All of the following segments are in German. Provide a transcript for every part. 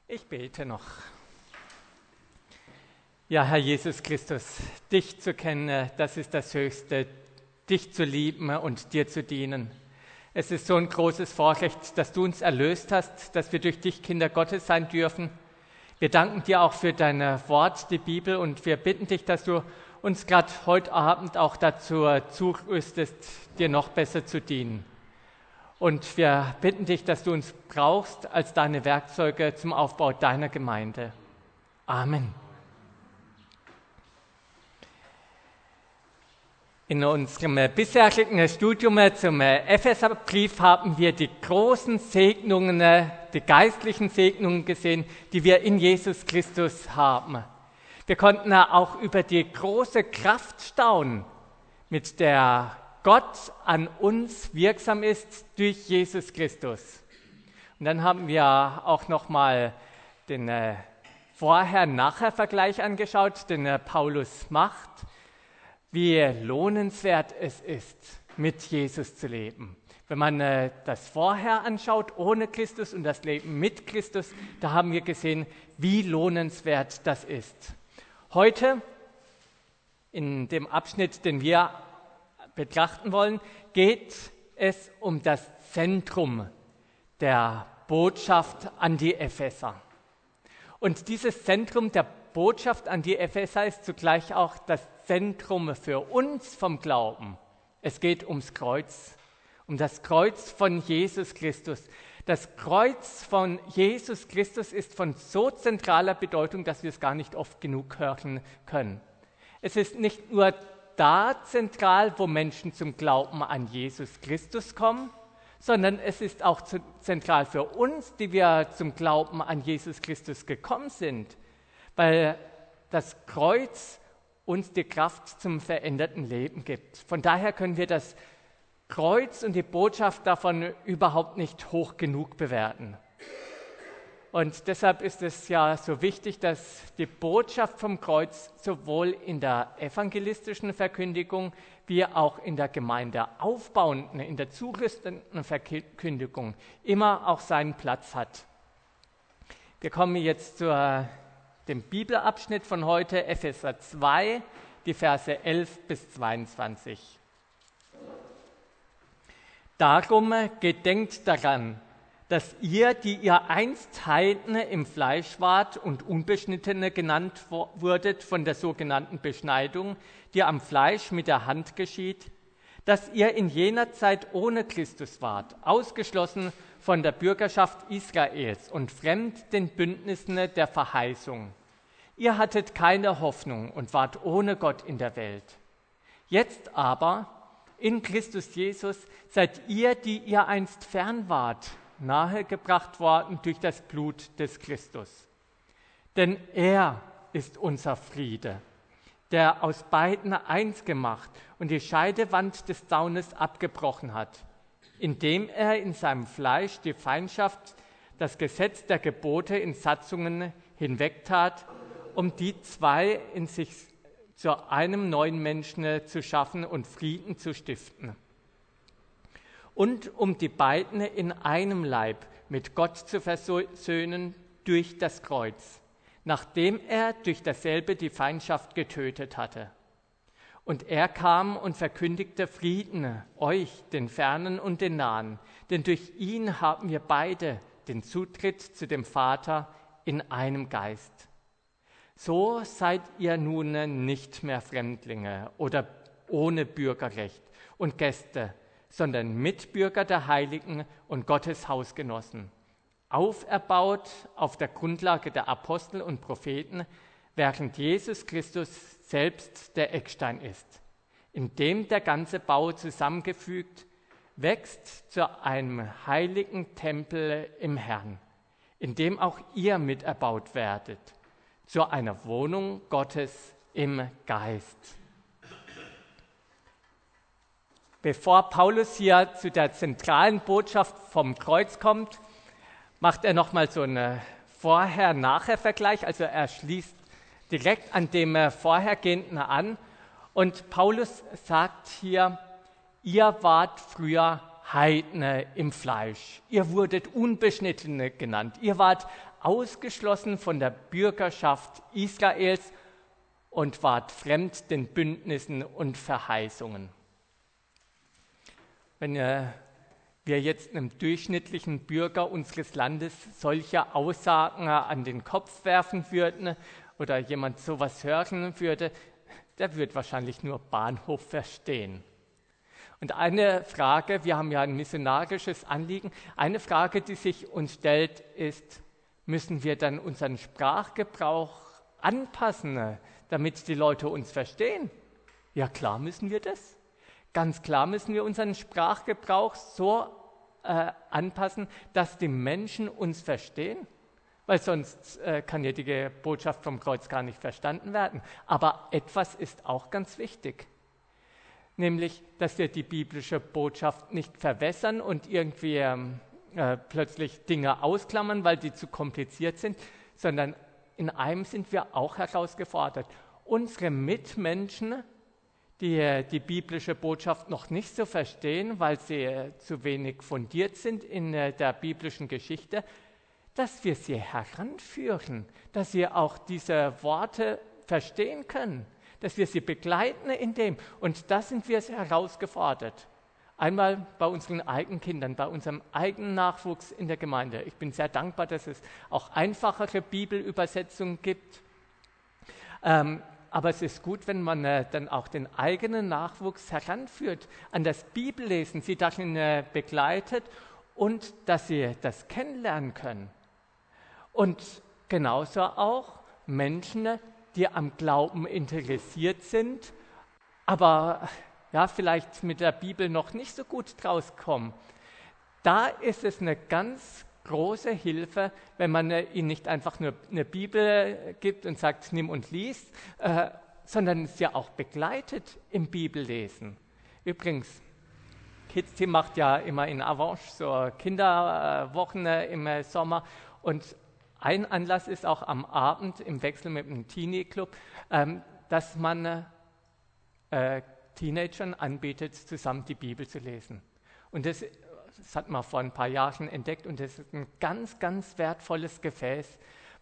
Ich bete noch. Ja, Herr Jesus Christus, dich zu kennen, das ist das Höchste, dich zu lieben und dir zu dienen. Es ist so ein großes Vorrecht, dass du uns erlöst hast, dass wir durch dich Kinder Gottes sein dürfen. Wir danken dir auch für dein Wort, die Bibel, und wir bitten dich, dass du uns gerade heute Abend auch dazu zurüstest, dir noch besser zu dienen. Und wir bitten dich, dass du uns brauchst als deine Werkzeuge zum Aufbau deiner Gemeinde. Amen. In unserem bisherigen Studium zum Epheserbrief haben wir die großen Segnungen, die geistlichen Segnungen gesehen, die wir in Jesus Christus haben. Wir konnten auch über die große Kraft staunen, mit der Gott an uns wirksam ist durch Jesus Christus. Und dann haben wir auch nochmal den Vorher-Nachher-Vergleich angeschaut, den Paulus macht, wie lohnenswert es ist, mit Jesus zu leben. Wenn man das Vorher anschaut, ohne Christus, und das Leben mit Christus, da haben wir gesehen, wie lohnenswert das ist. Heute, in dem Abschnitt, den wir betrachten wollen, geht es um das Zentrum der Botschaft an die Epheser. Und dieses Zentrum der Botschaft an die Epheser ist zugleich auch das Zentrum für uns vom Glauben. Es geht ums Kreuz, um das Kreuz von Jesus Christus. Das Kreuz von Jesus Christus ist von so zentraler Bedeutung, dass wir es gar nicht oft genug hören können. Es ist nicht nur da zentral, wo Menschen zum Glauben an Jesus Christus kommen, sondern es ist auch zentral für uns, die wir zum Glauben an Jesus Christus gekommen sind, weil das Kreuz uns die Kraft zum veränderten Leben gibt. Von daher können wir das Kreuz und die Botschaft davon überhaupt nicht hoch genug bewerten. Und deshalb ist es ja so wichtig, dass die Botschaft vom Kreuz sowohl in der evangelistischen Verkündigung wie auch in der gemeindeaufbauenden, in der zurüstenden Verkündigung immer auch seinen Platz hat. Wir kommen jetzt zu dem Bibelabschnitt von heute, Epheser 2, die Verse 11 bis 22. Darum gedenkt daran, dass ihr, die ihr einst Heiden im Fleisch wart und Unbeschnittene genannt wurdet von der sogenannten Beschneidung, die am Fleisch mit der Hand geschieht, dass ihr in jener Zeit ohne Christus wart, ausgeschlossen von der Bürgerschaft Israels und fremd den Bündnissen der Verheißung. Ihr hattet keine Hoffnung und wart ohne Gott in der Welt. Jetzt aber, in Christus Jesus, seid ihr, die ihr einst fern wart, nahegebracht worden durch das Blut des Christus. Denn er ist unser Friede, der aus beiden eins gemacht und die Scheidewand des Zaunes abgebrochen hat, indem er in seinem Fleisch die Feindschaft, das Gesetz der Gebote in Satzungen hinwegtat, um die zwei in sich zu einem neuen Menschen zu schaffen und Frieden zu stiften. Und um die beiden in einem Leib mit Gott zu versöhnen durch das Kreuz, nachdem er durch dasselbe die Feindschaft getötet hatte. Und er kam und verkündigte Frieden euch, den Fernen und den Nahen, denn durch ihn haben wir beide den Zutritt zu dem Vater in einem Geist. So seid ihr nun nicht mehr Fremdlinge oder ohne Bürgerrecht und Gäste, sondern Mitbürger der Heiligen und Gottes Hausgenossen, auferbaut auf der Grundlage der Apostel und Propheten, während Jesus Christus selbst der Eckstein ist, in dem der ganze Bau zusammengefügt wächst zu einem heiligen Tempel im Herrn, in dem auch ihr miterbaut werdet, zu einer Wohnung Gottes im Geist. Bevor Paulus hier zu der zentralen Botschaft vom Kreuz kommt, macht er nochmal so einen Vorher-Nachher-Vergleich. Also er schließt direkt an dem Vorhergehenden an. Und Paulus sagt hier, ihr wart früher Heidne im Fleisch. Ihr wurdet Unbeschnittene genannt. Ihr wart ausgeschlossen von der Bürgerschaft Israels und wart fremd den Bündnissen und Verheißungen. Wenn wir jetzt einem durchschnittlichen Bürger unseres Landes solche Aussagen an den Kopf werfen würden oder jemand sowas hören würde, der wird wahrscheinlich nur Bahnhof verstehen. Und eine Frage, wir haben ja ein missionarisches Anliegen, eine Frage, die sich uns stellt, ist, müssen wir dann unseren Sprachgebrauch anpassen, damit die Leute uns verstehen? Ja, klar müssen wir das. Ganz klar müssen wir unseren Sprachgebrauch so anpassen, dass die Menschen uns verstehen, weil sonst kann ja die Botschaft vom Kreuz gar nicht verstanden werden. Aber etwas ist auch ganz wichtig, nämlich, dass wir die biblische Botschaft nicht verwässern und irgendwie plötzlich Dinge ausklammern, weil die zu kompliziert sind, sondern in einem sind wir auch herausgefordert. Unsere Mitmenschen, die die biblische Botschaft noch nicht so verstehen, weil sie zu wenig fundiert sind in der biblischen Geschichte, dass wir sie heranführen, dass sie auch diese Worte verstehen können, dass wir sie begleiten in dem. Und da sind wir herausgefordert. Einmal bei unseren eigenen Kindern, bei unserem eigenen Nachwuchs in der Gemeinde. Ich bin sehr dankbar, dass es auch einfachere Bibelübersetzungen gibt. Aber es ist gut, wenn man dann auch den eigenen Nachwuchs heranführt an das Bibellesen, sie darin begleitet und dass sie das kennenlernen können. Und genauso auch Menschen, die am Glauben interessiert sind, aber ja, vielleicht mit der Bibel noch nicht so gut draus kommen. Da ist es eine ganz große Hilfe, wenn man ihnen nicht einfach nur eine Bibel gibt und sagt, nimm und lies, sondern sie auch begleitet im Bibellesen. Übrigens, Kids Team macht ja immer in Avanche so Kinderwochen im Sommer und ein Anlass ist auch am Abend im Wechsel mit dem Teenie-Club, dass man Teenagern anbietet, zusammen die Bibel zu lesen. Und das hat man vor ein paar Jahren entdeckt und das ist ein ganz, ganz wertvolles Gefäß,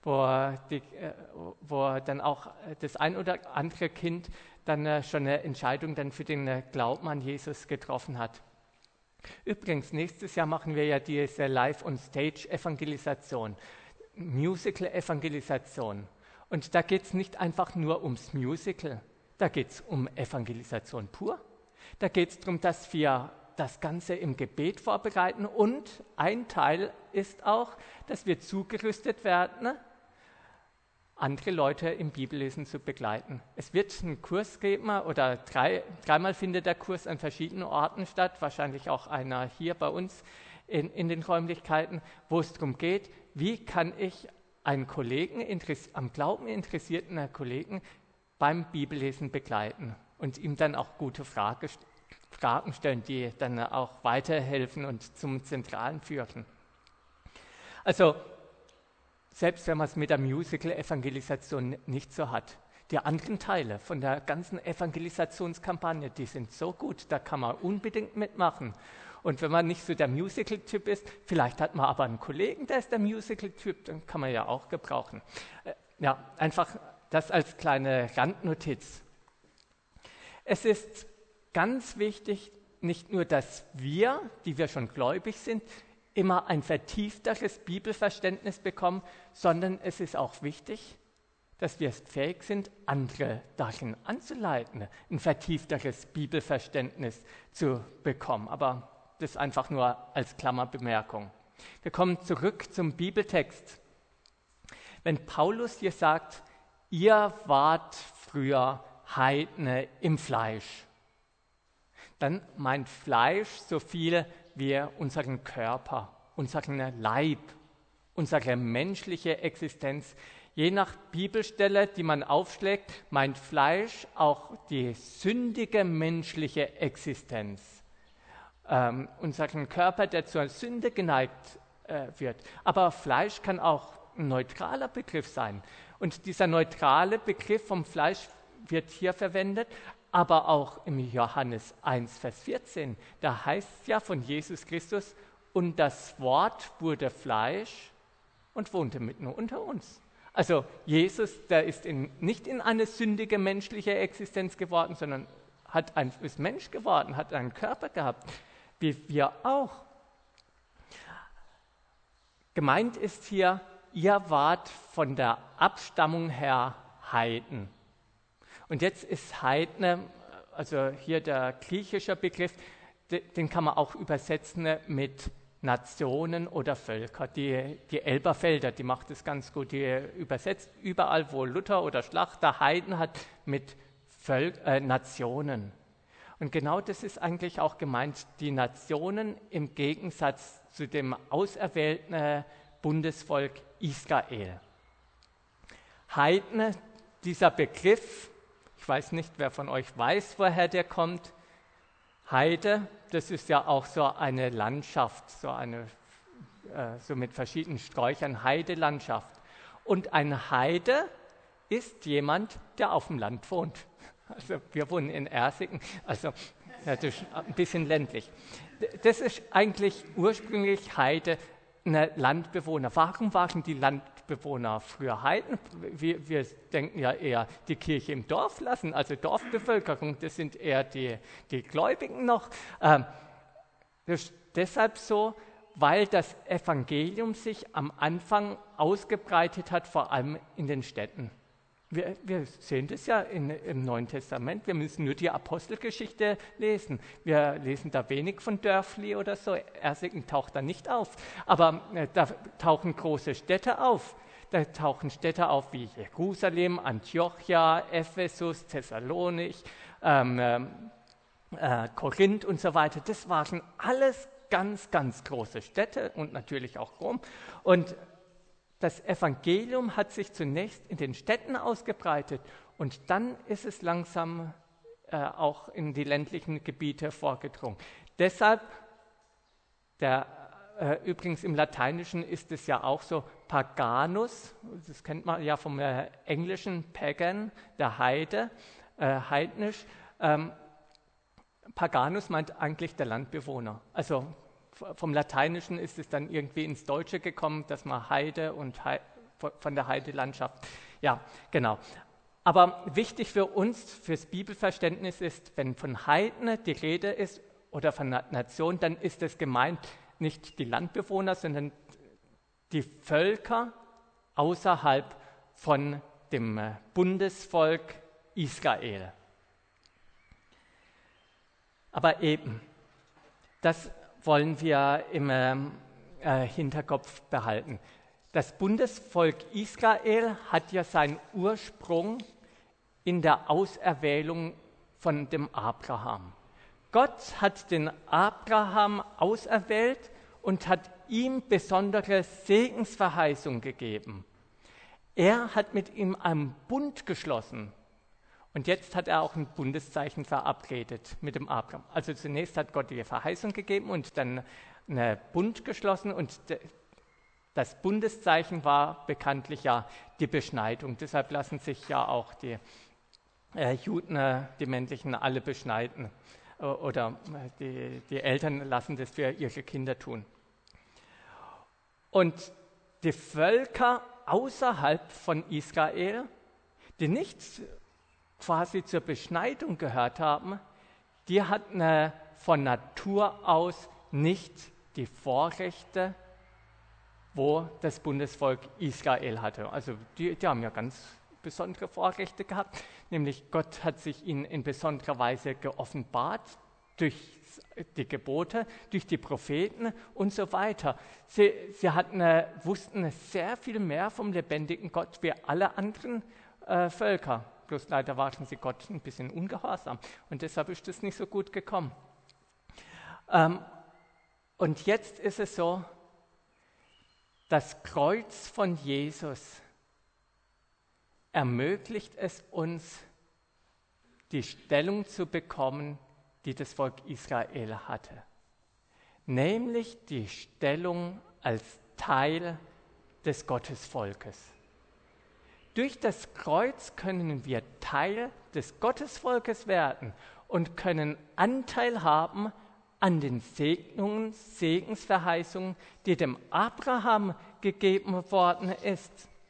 wo dann auch das ein oder andere Kind dann schon eine Entscheidung dann für den Glauben an Jesus getroffen hat. Übrigens, nächstes Jahr machen wir ja diese Live-on-Stage-Evangelisation, Musical-Evangelisation. Und da geht es nicht einfach nur ums Musical, da geht es um Evangelisation pur. Da geht es darum, dass wir das Ganze im Gebet vorbereiten und ein Teil ist auch, dass wir zugerüstet werden, andere Leute im Bibellesen zu begleiten. Es wird einen Kurs geben oder dreimal findet der Kurs an verschiedenen Orten statt, wahrscheinlich auch einer hier bei uns in den Räumlichkeiten, wo es darum geht, wie kann ich einen Kollegen, am Glauben interessierten Kollegen beim Bibellesen begleiten und ihm dann auch gute Fragen stellen, die dann auch weiterhelfen und zum Zentralen führen. Also, selbst wenn man es mit der Musical-Evangelisation nicht so hat, die anderen Teile von der ganzen Evangelisationskampagne, die sind so gut, da kann man unbedingt mitmachen. Und wenn man nicht so der Musical-Typ ist, vielleicht hat man aber einen Kollegen, der ist der Musical-Typ, dann kann man ja auch gebrauchen. Ja, einfach das als kleine Randnotiz. Es ist ganz wichtig, nicht nur, dass wir, die wir schon gläubig sind, immer ein vertiefteres Bibelverständnis bekommen, sondern es ist auch wichtig, dass wir fähig sind, andere darin anzuleiten, ein vertiefteres Bibelverständnis zu bekommen. Aber das einfach nur als Klammerbemerkung. Wir kommen zurück zum Bibeltext. Wenn Paulus hier sagt, ihr wart früher Heidne im Fleisch, dann meint Fleisch so viel wie unseren Körper, unseren Leib, unsere menschliche Existenz. Je nach Bibelstelle, die man aufschlägt, meint Fleisch auch die sündige menschliche Existenz. Unseren Körper, der zur Sünde geneigt wird. Aber Fleisch kann auch ein neutraler Begriff sein. Und dieser neutrale Begriff vom Fleisch wird hier verwendet, aber auch im Johannes 1, Vers 14, da heißt es ja von Jesus Christus, und das Wort wurde Fleisch und wohnte mitten unter uns. Also Jesus, der ist nicht in eine sündige menschliche Existenz geworden, sondern ist Mensch geworden, hat einen Körper gehabt, wie wir auch. Gemeint ist hier, ihr wart von der Abstammung her Heiden. Und jetzt ist Heidne, also hier der griechische Begriff, den kann man auch übersetzen mit Nationen oder Völker. Die Elberfelder, die macht es ganz gut, die übersetzt überall, wo Luther oder Schlachter Heiden hat, mit Nationen. Und genau das ist eigentlich auch gemeint, die Nationen im Gegensatz zu dem auserwählten Bundesvolk Israel. Heiden, dieser Begriff, ich weiß nicht, wer von euch weiß, woher der kommt. Heide, das ist ja auch so eine Landschaft, so mit verschiedenen Sträuchern, Heidelandschaft. Und ein Heide ist jemand, der auf dem Land wohnt. Also wir wohnen in Ersigen, also das ist ein bisschen ländlich. Das ist eigentlich ursprünglich Heide, eine Landbewohner. Warum waren die Landbewohner früher Heiden? Wir denken ja eher die Kirche im Dorf lassen, also Dorfbevölkerung, das sind eher die Gläubigen noch. Das ist deshalb so, weil das Evangelium sich am Anfang ausgebreitet hat, vor allem in den Städten. Wir sehen das ja im Neuen Testament, wir müssen nur die Apostelgeschichte lesen. Wir lesen da wenig von Dörfli oder so, Ersigen taucht da nicht auf, aber da tauchen große Städte auf. Da tauchen Städte auf wie Jerusalem, Antiochia, Ephesus, Thessalonik, Korinth und so weiter. Das waren alles ganz, ganz große Städte und natürlich auch Rom. Und das Evangelium hat sich zunächst in den Städten ausgebreitet und dann ist es langsam auch in die ländlichen Gebiete vorgedrungen. Deshalb, übrigens im Lateinischen ist es ja auch so, Paganus, das kennt man ja vom englischen Pagan, der Heide, heidnisch. Paganus meint eigentlich der Landbewohner. Also vom Lateinischen ist es dann irgendwie ins Deutsche gekommen, dass man Heide und von der Heidelandschaft, ja, genau. Aber wichtig für uns, fürs Bibelverständnis ist, wenn von Heiden die Rede ist oder von Nation, dann ist es gemeint nicht die Landbewohner, sondern die Völker außerhalb von dem Bundesvolk Israel. Aber eben, das wollen wir im Hinterkopf behalten. Das Bundesvolk Israel hat ja seinen Ursprung in der Auserwählung von dem Abraham. Gott hat den Abraham auserwählt und hat ihm besondere Segensverheißung gegeben. Er hat mit ihm einen Bund geschlossen. Und jetzt hat er auch ein Bundeszeichen verabredet mit dem Abraham. Also zunächst hat Gott die Verheißung gegeben und dann einen Bund geschlossen. Und das Bundeszeichen war bekanntlich ja die Beschneidung. Deshalb lassen sich ja auch die Juden, die männlichen, alle beschneiden. Oder die Eltern lassen das für ihre Kinder tun. Und die Völker außerhalb von Israel, die nicht quasi zur Beschneidung gehört haben, die hatten von Natur aus nicht die Vorrechte, wo das Bundesvolk Israel hatte. Also die haben ja ganz besondere Vorrechte gehabt, nämlich Gott hat sich ihnen in besonderer Weise geoffenbart durch die Gebote, durch die Propheten und so weiter. Sie wussten sehr viel mehr vom lebendigen Gott wie alle anderen Völker. Bloß leider waren sie Gott ein bisschen ungehorsam und deshalb ist es nicht so gut gekommen. Und jetzt ist es so, das Kreuz von Jesus ermöglicht es uns, die Stellung zu bekommen, die das Volk Israel hatte. Nämlich die Stellung als Teil des Gottesvolkes. Durch das Kreuz können wir Teil des Gottesvolkes werden und können Anteil haben an den Segnungen, Segensverheißungen, die dem Abraham gegeben worden ist.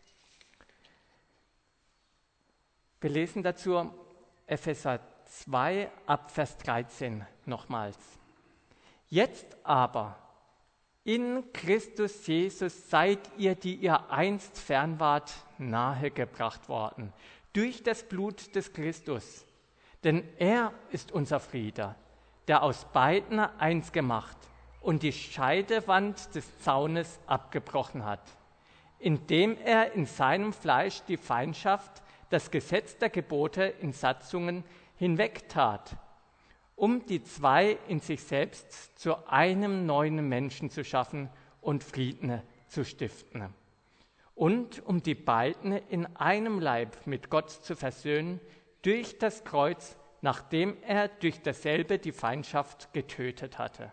Wir lesen dazu Epheser 2 ab Vers 13 nochmals. Jetzt aber, in Christus Jesus seid ihr, die ihr einst fern wart, nahegebracht worden, durch das Blut des Christus. Denn er ist unser Frieder, der aus beiden eins gemacht und die Scheidewand des Zaunes abgebrochen hat, indem er in seinem Fleisch die Feindschaft, das Gesetz der Gebote in Satzungen hinwegtat, um die zwei in sich selbst zu einem neuen Menschen zu schaffen und Frieden zu stiften. Und um die beiden in einem Leib mit Gott zu versöhnen durch das Kreuz, nachdem er durch dasselbe die Feindschaft getötet hatte.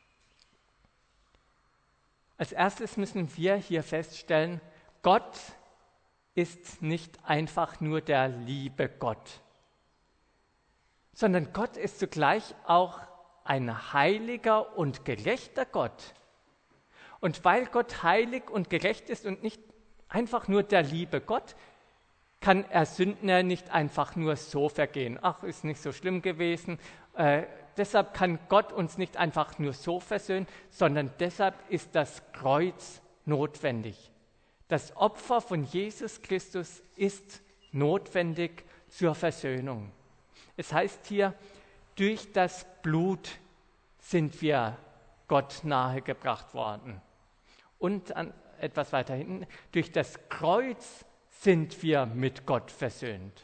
Als erstes müssen wir hier feststellen, Gott ist nicht einfach nur der liebe Gott, sondern Gott ist zugleich auch ein heiliger und gerechter Gott. Und weil Gott heilig und gerecht ist und nicht einfach nur der liebe Gott, kann er Sünden ja nicht einfach nur so vergehen. Ach, ist nicht so schlimm gewesen. Deshalb kann Gott uns nicht einfach nur so versöhnen, sondern deshalb ist das Kreuz notwendig. Das Opfer von Jesus Christus ist notwendig zur Versöhnung. Es heißt hier, durch das Blut sind wir Gott nahegebracht worden. Und etwas weiter hinten, durch das Kreuz sind wir mit Gott versöhnt.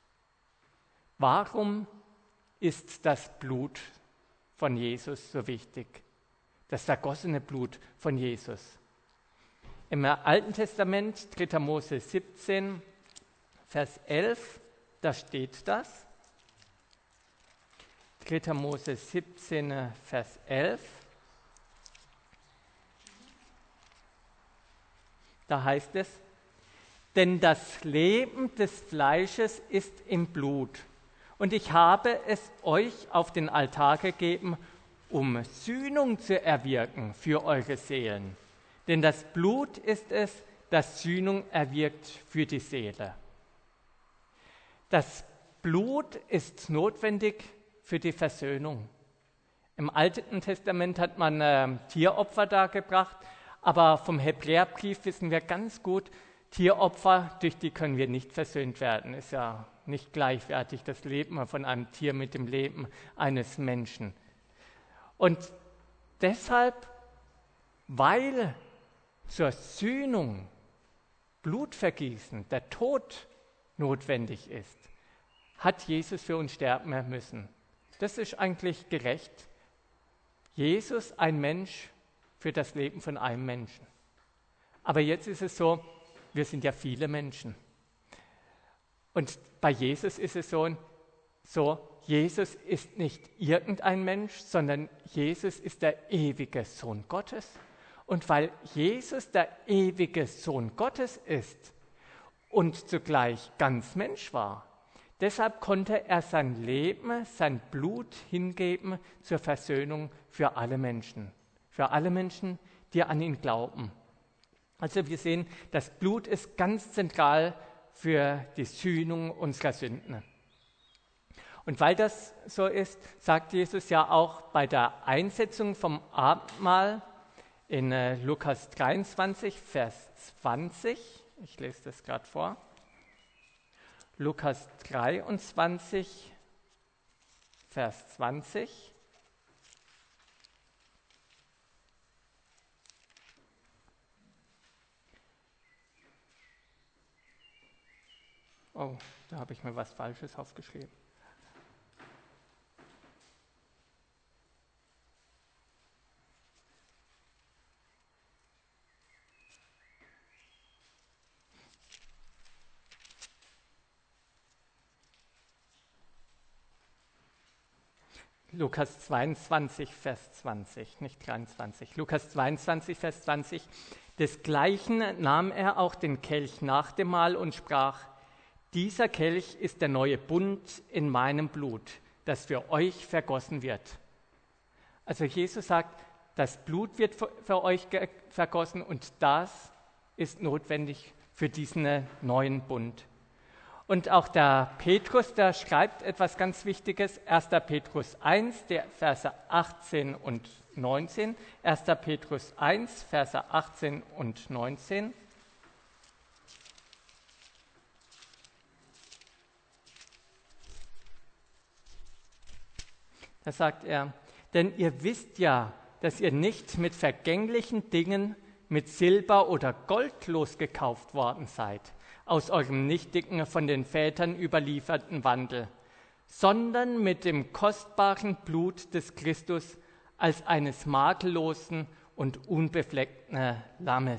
Warum ist das Blut von Jesus so wichtig? Das vergossene Blut von Jesus. Im Alten Testament, 3. Mose 17, Vers 11, da steht das. 3. Mose 17, Vers 11. Da heißt es, denn das Leben des Fleisches ist im Blut, und ich habe es euch auf den Altar gegeben, um Sühnung zu erwirken für eure Seelen. Denn das Blut ist es, das Sühnung erwirkt für die Seele. Das Blut ist notwendig für die Versöhnung. Im Alten Testament hat man Tieropfer dargebracht, aber vom Hebräerbrief wissen wir ganz gut, Tieropfer, durch die können wir nicht versöhnt werden. Ist ja nicht gleichwertig, das Leben von einem Tier mit dem Leben eines Menschen. Und deshalb, weil zur Sühnung Blutvergießen, der Tod notwendig ist, hat Jesus für uns sterben müssen. Das ist eigentlich gerecht. Jesus, ein Mensch, für das Leben von einem Menschen. Aber jetzt ist es so, wir sind ja viele Menschen. Und bei Jesus ist es so, Jesus ist nicht irgendein Mensch, sondern Jesus ist der ewige Sohn Gottes. Und weil Jesus der ewige Sohn Gottes ist und zugleich ganz Mensch war, deshalb konnte er sein Leben, sein Blut hingeben zur Versöhnung für alle Menschen. Für alle Menschen, die an ihn glauben. Also wir sehen, das Blut ist ganz zentral für die Sühnung unserer Sünden. Und weil das so ist, sagt Jesus ja auch bei der Einsetzung vom Abendmahl in Lukas 23, Vers 20, ich lese das gerade vor, Lukas 23, Vers 20, oh, da habe ich mir was Falsches aufgeschrieben. Lukas 22, Vers 20, nicht 23. Lukas 22, Vers 20. Desgleichen nahm er auch den Kelch nach dem Mahl und sprach: Dieser Kelch ist der neue Bund in meinem Blut, das für euch vergossen wird. Also Jesus sagt, das Blut wird für euch vergossen und das ist notwendig für diesen neuen Bund. Und auch der Petrus, der schreibt etwas ganz Wichtiges, 1. Petrus 1, der Verse 18 und 19. 1. Petrus 1, Verse 18 und 19. Da sagt er: Denn ihr wisst ja, dass ihr nicht mit vergänglichen Dingen, mit Silber oder Gold losgekauft worden seid, aus eurem nichtigen, von den Vätern überlieferten Wandel, sondern mit dem kostbaren Blut des Christus als eines makellosen und unbefleckten Lammes.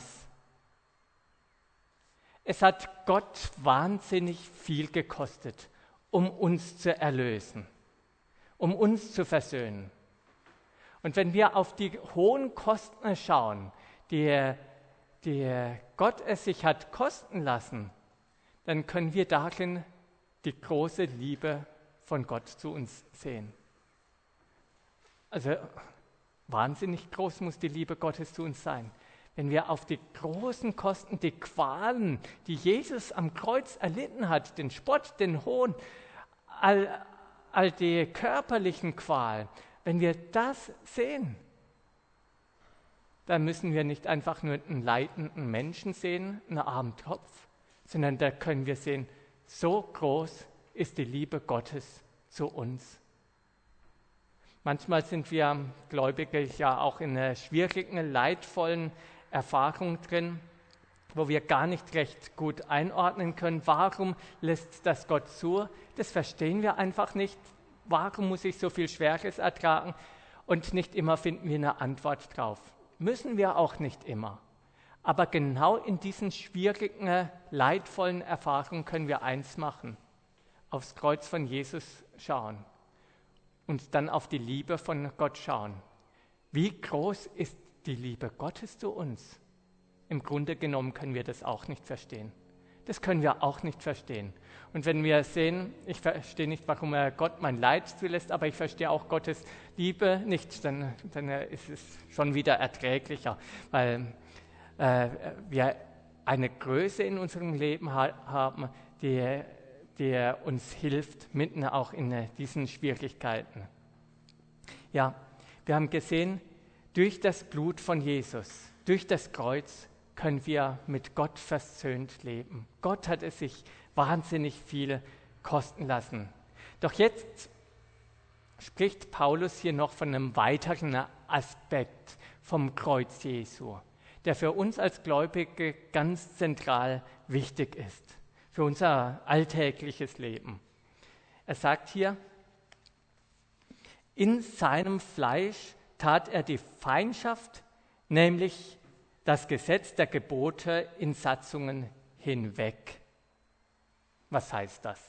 Es hat Gott wahnsinnig viel gekostet, um uns zu erlösen, um uns zu versöhnen. Und wenn wir auf die hohen Kosten schauen, die Gott es sich hat kosten lassen, dann können wir darin die große Liebe von Gott zu uns sehen. Also wahnsinnig groß muss die Liebe Gottes zu uns sein. Wenn wir auf die großen Kosten, die Qualen, die Jesus am Kreuz erlitten hat, den Spott, den Hohn, all die körperlichen Qualen, wenn wir das sehen, dann müssen wir nicht einfach nur einen leidenden Menschen sehen, einen armen Tropf, sondern da können wir sehen, so groß ist die Liebe Gottes zu uns. Manchmal sind wir Gläubige ja auch in einer schwierigen, leidvollen Erfahrung drin, wo wir gar nicht recht gut einordnen können. Warum lässt das Gott zu? Das verstehen wir einfach nicht. Warum muss ich so viel Schweres ertragen? Und nicht immer finden wir eine Antwort drauf. Müssen wir auch nicht immer. Aber genau in diesen schwierigen, leidvollen Erfahrungen können wir eins machen: aufs Kreuz von Jesus schauen und dann auf die Liebe von Gott schauen. Wie groß ist die Liebe Gottes zu uns? Im Grunde genommen können wir das auch nicht verstehen. Das können wir auch nicht verstehen. Und wenn wir sehen, ich verstehe nicht, warum er Gott mein Leid zulässt, aber ich verstehe auch Gottes Liebe nicht, dann ist es schon wieder erträglicher, weil wir eine Größe in unserem Leben haben, die uns hilft, mitten auch in diesen Schwierigkeiten. Ja, wir haben gesehen, durch das Blut von Jesus, durch das Kreuz, können wir mit Gott versöhnt leben. Gott hat es sich wahnsinnig viel kosten lassen. Doch jetzt spricht Paulus hier noch von einem weiteren Aspekt vom Kreuz Jesu, der für uns als Gläubige ganz zentral wichtig ist, für unser alltägliches Leben. Er sagt hier: In seinem Fleisch tat er die Feindschaft, nämlich das Gesetz der Gebote in Satzungen hinweg. Was heißt das?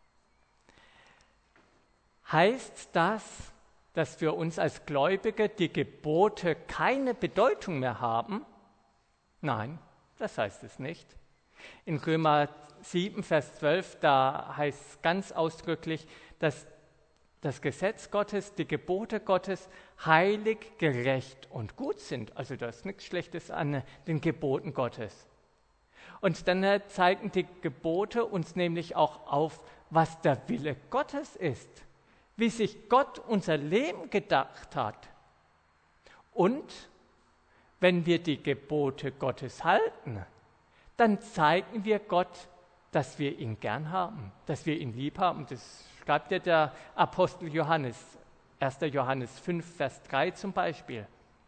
Heißt das, dass für uns als Gläubige die Gebote keine Bedeutung mehr haben? Nein, das heißt es nicht. In Römer 7, Vers 12, da heißt es ganz ausdrücklich, dass das Gesetz Gottes, die Gebote Gottes heilig, gerecht und gut sind. Also da ist nichts Schlechtes an den Geboten Gottes. Und dann zeigen die Gebote uns nämlich auch auf, was der Wille Gottes ist, wie sich Gott unser Leben gedacht hat. Und wenn wir die Gebote Gottes halten, dann zeigen wir Gott, dass wir ihn gern haben, dass wir ihn lieb haben. Das schreibt ja der Apostel Johannes, 1. Johannes 5, Vers 3 zum Beispiel.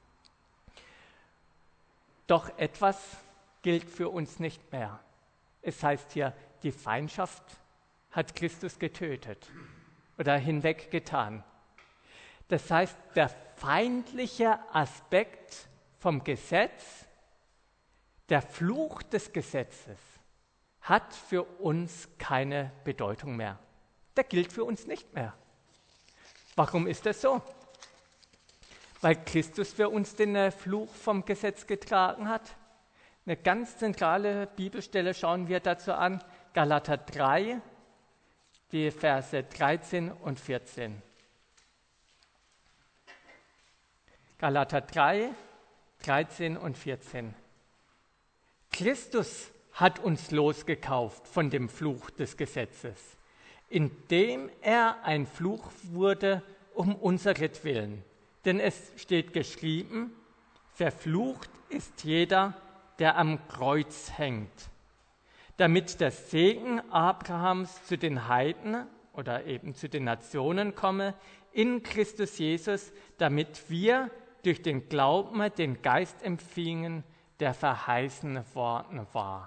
Doch etwas gilt für uns nicht mehr. Es heißt hier, die Feindschaft hat Christus getötet oder hinweggetan. Das heißt, der feindliche Aspekt vom Gesetz, der Fluch des Gesetzes, hat für uns keine Bedeutung mehr. Der gilt für uns nicht mehr. Warum ist das so? Weil Christus für uns den Fluch vom Gesetz getragen hat? Eine ganz zentrale Bibelstelle schauen wir dazu an, Galater 3, die Verse 13 und 14. Galater 3, 13 und 14. Christus hat uns losgekauft von dem Fluch des Gesetzes, indem er ein Fluch wurde um unseretwillen. Denn es steht geschrieben, verflucht ist jeder, der am Kreuz hängt, damit der Segen Abrahams zu den Heiden oder eben zu den Nationen komme, in Christus Jesus, damit wir durch den Glauben den Geist empfingen, der verheißen worden war.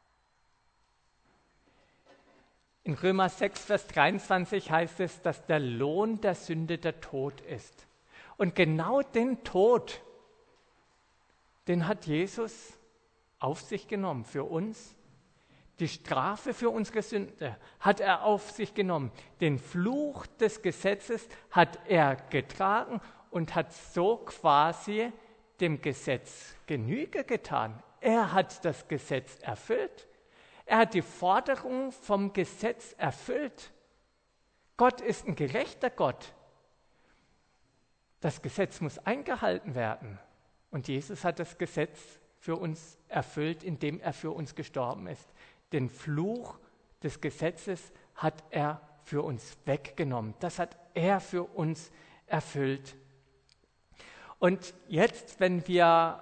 In Römer 6, Vers 23 heißt es, dass der Lohn der Sünde der Tod ist. Und genau den Tod, den hat Jesus auf sich genommen für uns. Die Strafe für unsere Sünde hat er auf sich genommen. Den Fluch des Gesetzes hat er getragen und hat so quasi dem Gesetz Genüge getan. Er hat das Gesetz erfüllt. Er hat die Forderung vom Gesetz erfüllt. Gott ist ein gerechter Gott. Das Gesetz muss eingehalten werden. Und Jesus hat das Gesetz für uns erfüllt, indem er für uns gestorben ist. Den Fluch des Gesetzes hat er für uns weggenommen. Das hat er für uns erfüllt. Und jetzt, wenn wir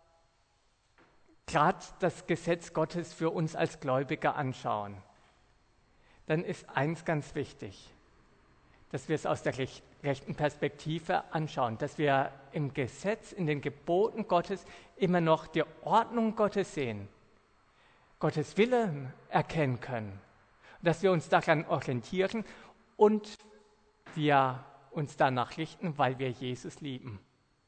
gerade das Gesetz Gottes für uns als Gläubige anschauen, dann ist eins ganz wichtig, dass wir es aus der rechten Perspektive anschauen, dass wir im Gesetz, in den Geboten Gottes immer noch die Ordnung Gottes sehen, Gottes Willen erkennen können, dass wir uns daran orientieren und wir uns danach richten, weil wir Jesus lieben.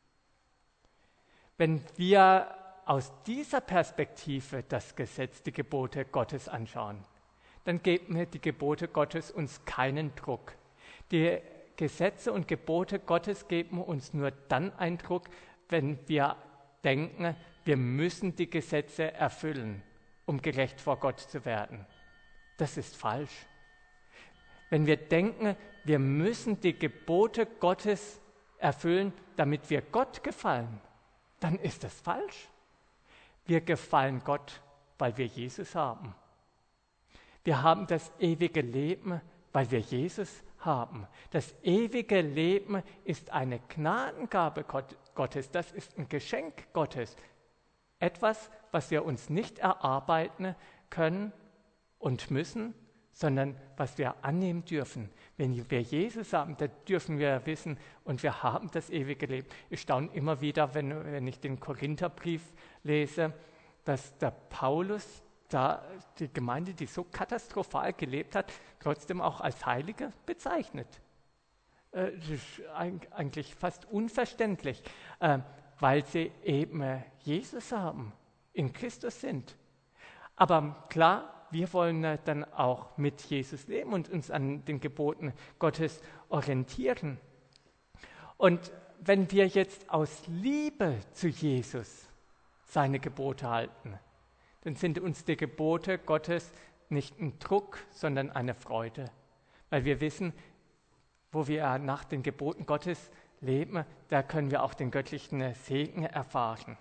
Wenn wir aus dieser Perspektive das Gesetz, die Gebote Gottes anschauen, dann geben die Gebote Gottes uns keinen Druck. Die Gesetze und Gebote Gottes geben uns nur dann einen Druck, wenn wir denken, wir müssen die Gesetze erfüllen, um gerecht vor Gott zu werden. Das ist falsch. Wenn wir denken, wir müssen die Gebote Gottes erfüllen, damit wir Gott gefallen, dann ist das falsch. Wir gefallen Gott, weil wir Jesus haben. Wir haben das ewige Leben, weil wir Jesus haben. Das ewige Leben ist eine Gnadengabe Gottes, das ist ein Geschenk Gottes. Etwas, was wir uns nicht erarbeiten können und müssen, sondern was wir annehmen dürfen. Wenn wir Jesus haben, dann dürfen wir wissen, und wir haben das ewige Leben. Ich staune immer wieder, wenn ich den Korintherbrief lese, dass der Paulus da die Gemeinde, die so katastrophal gelebt hat, trotzdem auch als Heilige bezeichnet. Das ist eigentlich fast unverständlich, weil sie eben Jesus haben, in Christus sind. Aber klar, wir wollen dann auch mit Jesus leben und uns an den Geboten Gottes orientieren. Und wenn wir jetzt aus Liebe zu Jesus seine Gebote halten, dann sind uns die Gebote Gottes nicht ein Druck, sondern eine Freude. Weil wir wissen, wo wir nach den Geboten Gottes leben, da können wir auch den göttlichen Segen erfahren.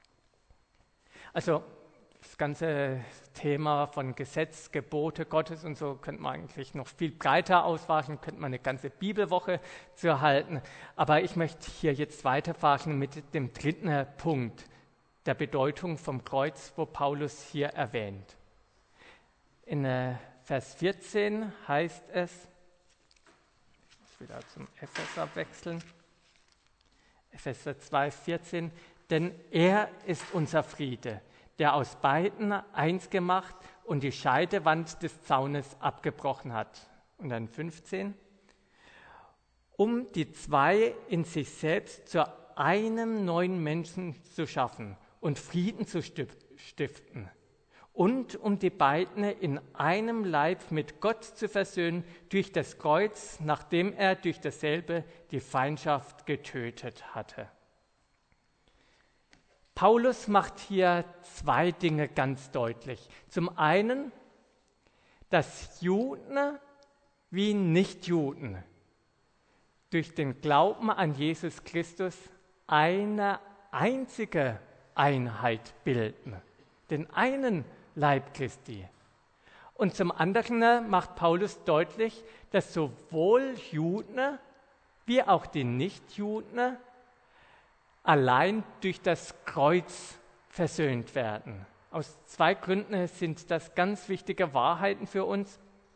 Also das ganze Thema von Gesetz, Gebote Gottes und so könnte man eigentlich noch viel breiter ausfahren, könnte man eine ganze Bibelwoche zu halten. Aber ich möchte hier jetzt weiterfahren mit dem dritten Punkt, der Bedeutung vom Kreuz, wo Paulus hier erwähnt. In Vers 14 heißt es, ich muss wieder zum Epheser wechseln, Epheser 2,14, denn er ist unser Friede, der aus beiden eins gemacht und die Scheidewand des Zaunes abgebrochen hat. Und dann 15, um die zwei in sich selbst zu einem neuen Menschen zu schaffen und Frieden zu stiften und um die beiden in einem Leib mit Gott zu versöhnen durch das Kreuz, nachdem er durch dasselbe die Feindschaft getötet hatte. Paulus macht hier zwei Dinge ganz deutlich. Zum einen, dass Juden wie Nichtjuden durch den Glauben an Jesus Christus eine einzige Einheit bilden, den einen Leib Christi. Und zum anderen macht Paulus deutlich, dass sowohl Juden wie auch die Nichtjuden allein durch das Kreuz versöhnt werden. Aus zwei Gründen sind das ganz wichtige Wahrheiten für uns.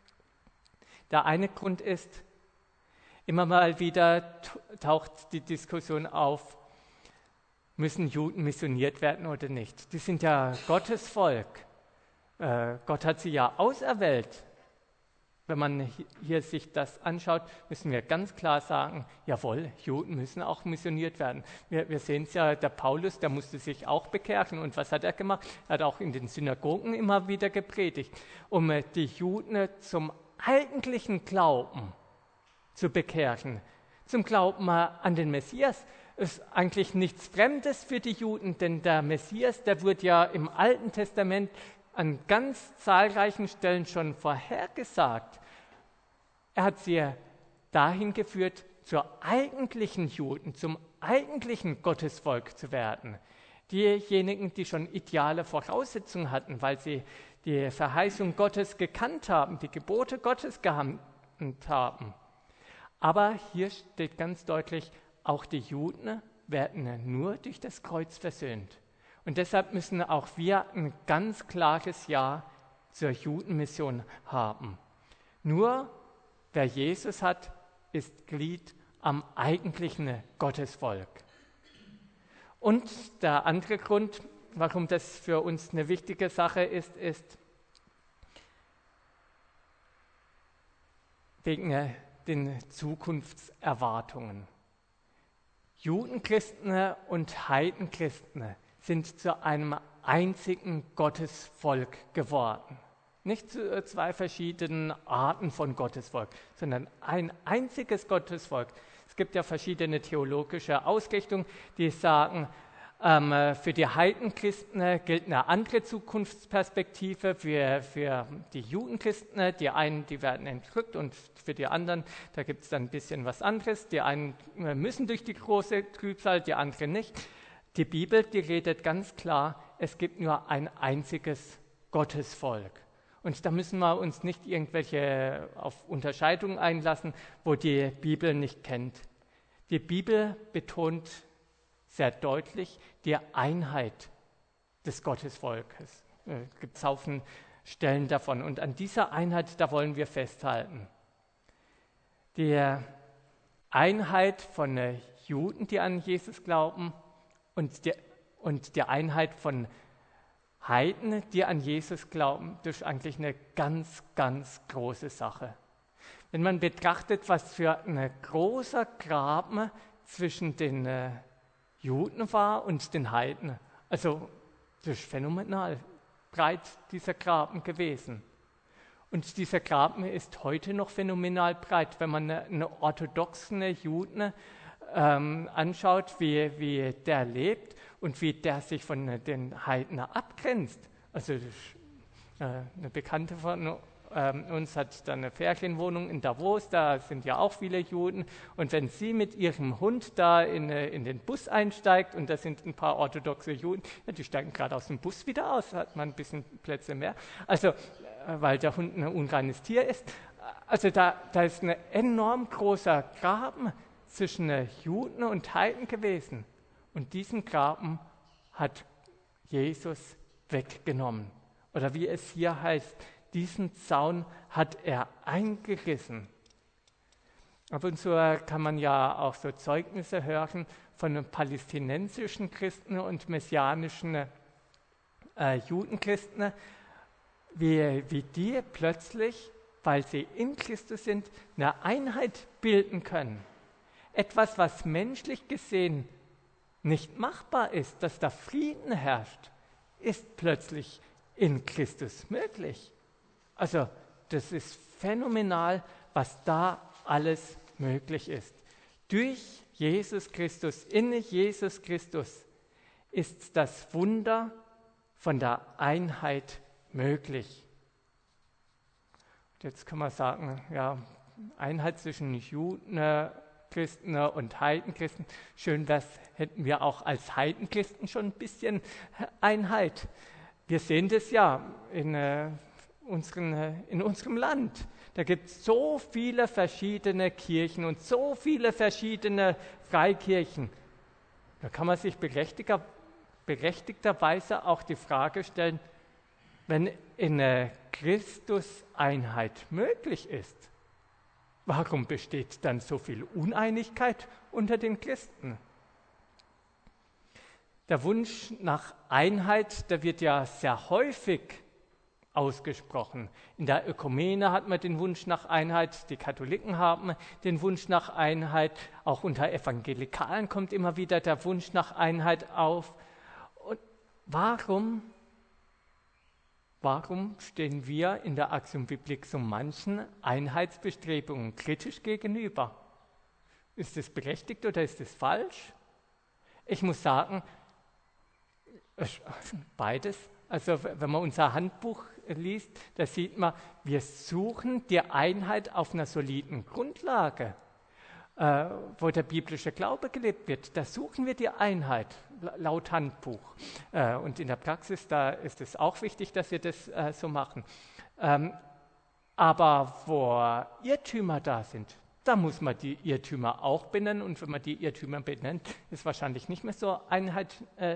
Der eine Grund ist, immer mal wieder taucht die Diskussion auf, müssen Juden missioniert werden oder nicht? Die sind ja Gottes Volk. Gott hat sie ja auserwählt. Wenn man hier sich das anschaut, müssen wir ganz klar sagen, jawohl, Juden müssen auch missioniert werden. Wir sehen es ja, der Paulus, der musste sich auch bekehren. Und was hat er gemacht? Er hat auch in den Synagogen immer wieder gepredigt, um die Juden zum eigentlichen Glauben zu bekehren. Zum Glauben an den Messias. Ist eigentlich nichts Fremdes für die Juden, denn der Messias, der wurde ja im Alten Testament an ganz zahlreichen Stellen schon vorhergesagt. Er hat sie dahin geführt, zur eigentlichen Juden, zum eigentlichen Gottesvolk zu werden. Diejenigen, die schon ideale Voraussetzungen hatten, weil sie die Verheißung Gottes gekannt haben, die Gebote Gottes gehandelt haben. Aber hier steht ganz deutlich, auch die Juden werden nur durch das Kreuz versöhnt. Und deshalb müssen auch wir ein ganz klares Ja zur Judenmission haben. Nur wer Jesus hat, ist Glied am eigentlichen Gottesvolk. Und der andere Grund, warum das für uns eine wichtige Sache ist wegen den Zukunftserwartungen. Judenchristen und Heidenchristen sind zu einem einzigen Gottesvolk geworden. Nicht zu zwei verschiedenen Arten von Gottesvolk, sondern ein einziges Gottesvolk. Es gibt ja verschiedene theologische Ausrichtungen, die sagen, für die Heidenchristen gilt eine andere Zukunftsperspektive, für die Judenchristen, die einen, die werden entrückt und für die anderen, da gibt es dann ein bisschen was anderes. Die einen müssen durch die große Trübsal, die anderen nicht. Die Bibel, die redet ganz klar, es gibt nur ein einziges Gottesvolk. Und da müssen wir uns nicht irgendwelche auf Unterscheidungen einlassen, wo die Bibel nicht kennt. Die Bibel betont sehr deutlich die Einheit des Gottesvolkes. Es gibt Haufen Stellen davon. Und an dieser Einheit, da wollen wir festhalten. Die Einheit von Juden, die an Jesus glauben, und die Einheit von Heiden, die an Jesus glauben, das ist eigentlich eine ganz, ganz große Sache. Wenn man betrachtet, was für ein großer Graben zwischen den Juden war und den Heiden, also das ist phänomenal breit dieser Graben gewesen. Und dieser Graben ist heute noch phänomenal breit, wenn man einen orthodoxen Juden anschaut, wie der lebt und wie der sich von den Heiden abgrenzt. Also eine Bekannte von uns hat dann eine Ferienwohnung in Davos, da sind ja auch viele Juden. Und wenn sie mit ihrem Hund da in den Bus einsteigt, und da sind ein paar orthodoxe Juden, ja, die steigen gerade aus dem Bus wieder aus, hat man ein bisschen Plätze mehr. Also, weil der Hund ein unreines Tier ist. Also da ist ein enorm großer Graben zwischen Juden und Heiden gewesen. Und diesen Graben hat Jesus weggenommen. Oder wie es hier heißt, diesen Zaun hat er eingerissen. Ab und zu kann man ja auch so Zeugnisse hören von palästinensischen Christen und messianischen Judenchristen, wie die plötzlich, weil sie in Christus sind, eine Einheit bilden können. Etwas, was menschlich gesehen nicht machbar ist, dass da Frieden herrscht, ist plötzlich in Christus möglich. Also das ist phänomenal, was da alles möglich ist. Durch Jesus Christus, in Jesus Christus ist das Wunder von der Einheit möglich. Und jetzt kann man sagen, ja, Einheit zwischen Juden, Christen und Heidenchristen. Schön wär's, hätten wir auch als Heidenchristen schon ein bisschen Einheit. Wir sehen das ja in unserem Land. Da gibt es so viele verschiedene Kirchen und so viele Freikirchen. Da kann man sich berechtigterweise auch die Frage stellen, wenn in Christus Einheit möglich ist, warum besteht dann so viel Uneinigkeit unter den Christen? Der Wunsch nach Einheit, der wird ja sehr häufig ausgesprochen. In der Ökumene hat man den Wunsch nach Einheit, die Katholiken haben den Wunsch nach Einheit, auch unter Evangelikalen kommt immer wieder der Wunsch nach Einheit auf. Und warum stehen wir in der Axiom Biblik so manchen Einheitsbestrebungen kritisch gegenüber? Ist es berechtigt oder ist es falsch? Ich muss sagen, beides. Also wenn man unser Handbuch liest, da sieht man, wir suchen die Einheit auf einer soliden Grundlage, wo der biblische Glaube gelebt wird. Da suchen wir die Einheit, laut Handbuch. Und in der Praxis, da ist es auch wichtig, dass wir das so machen. Aber wo Irrtümer da sind, da muss man die Irrtümer auch benennen. Und wenn man die Irrtümer benennt, ist wahrscheinlich nicht mehr so Einheit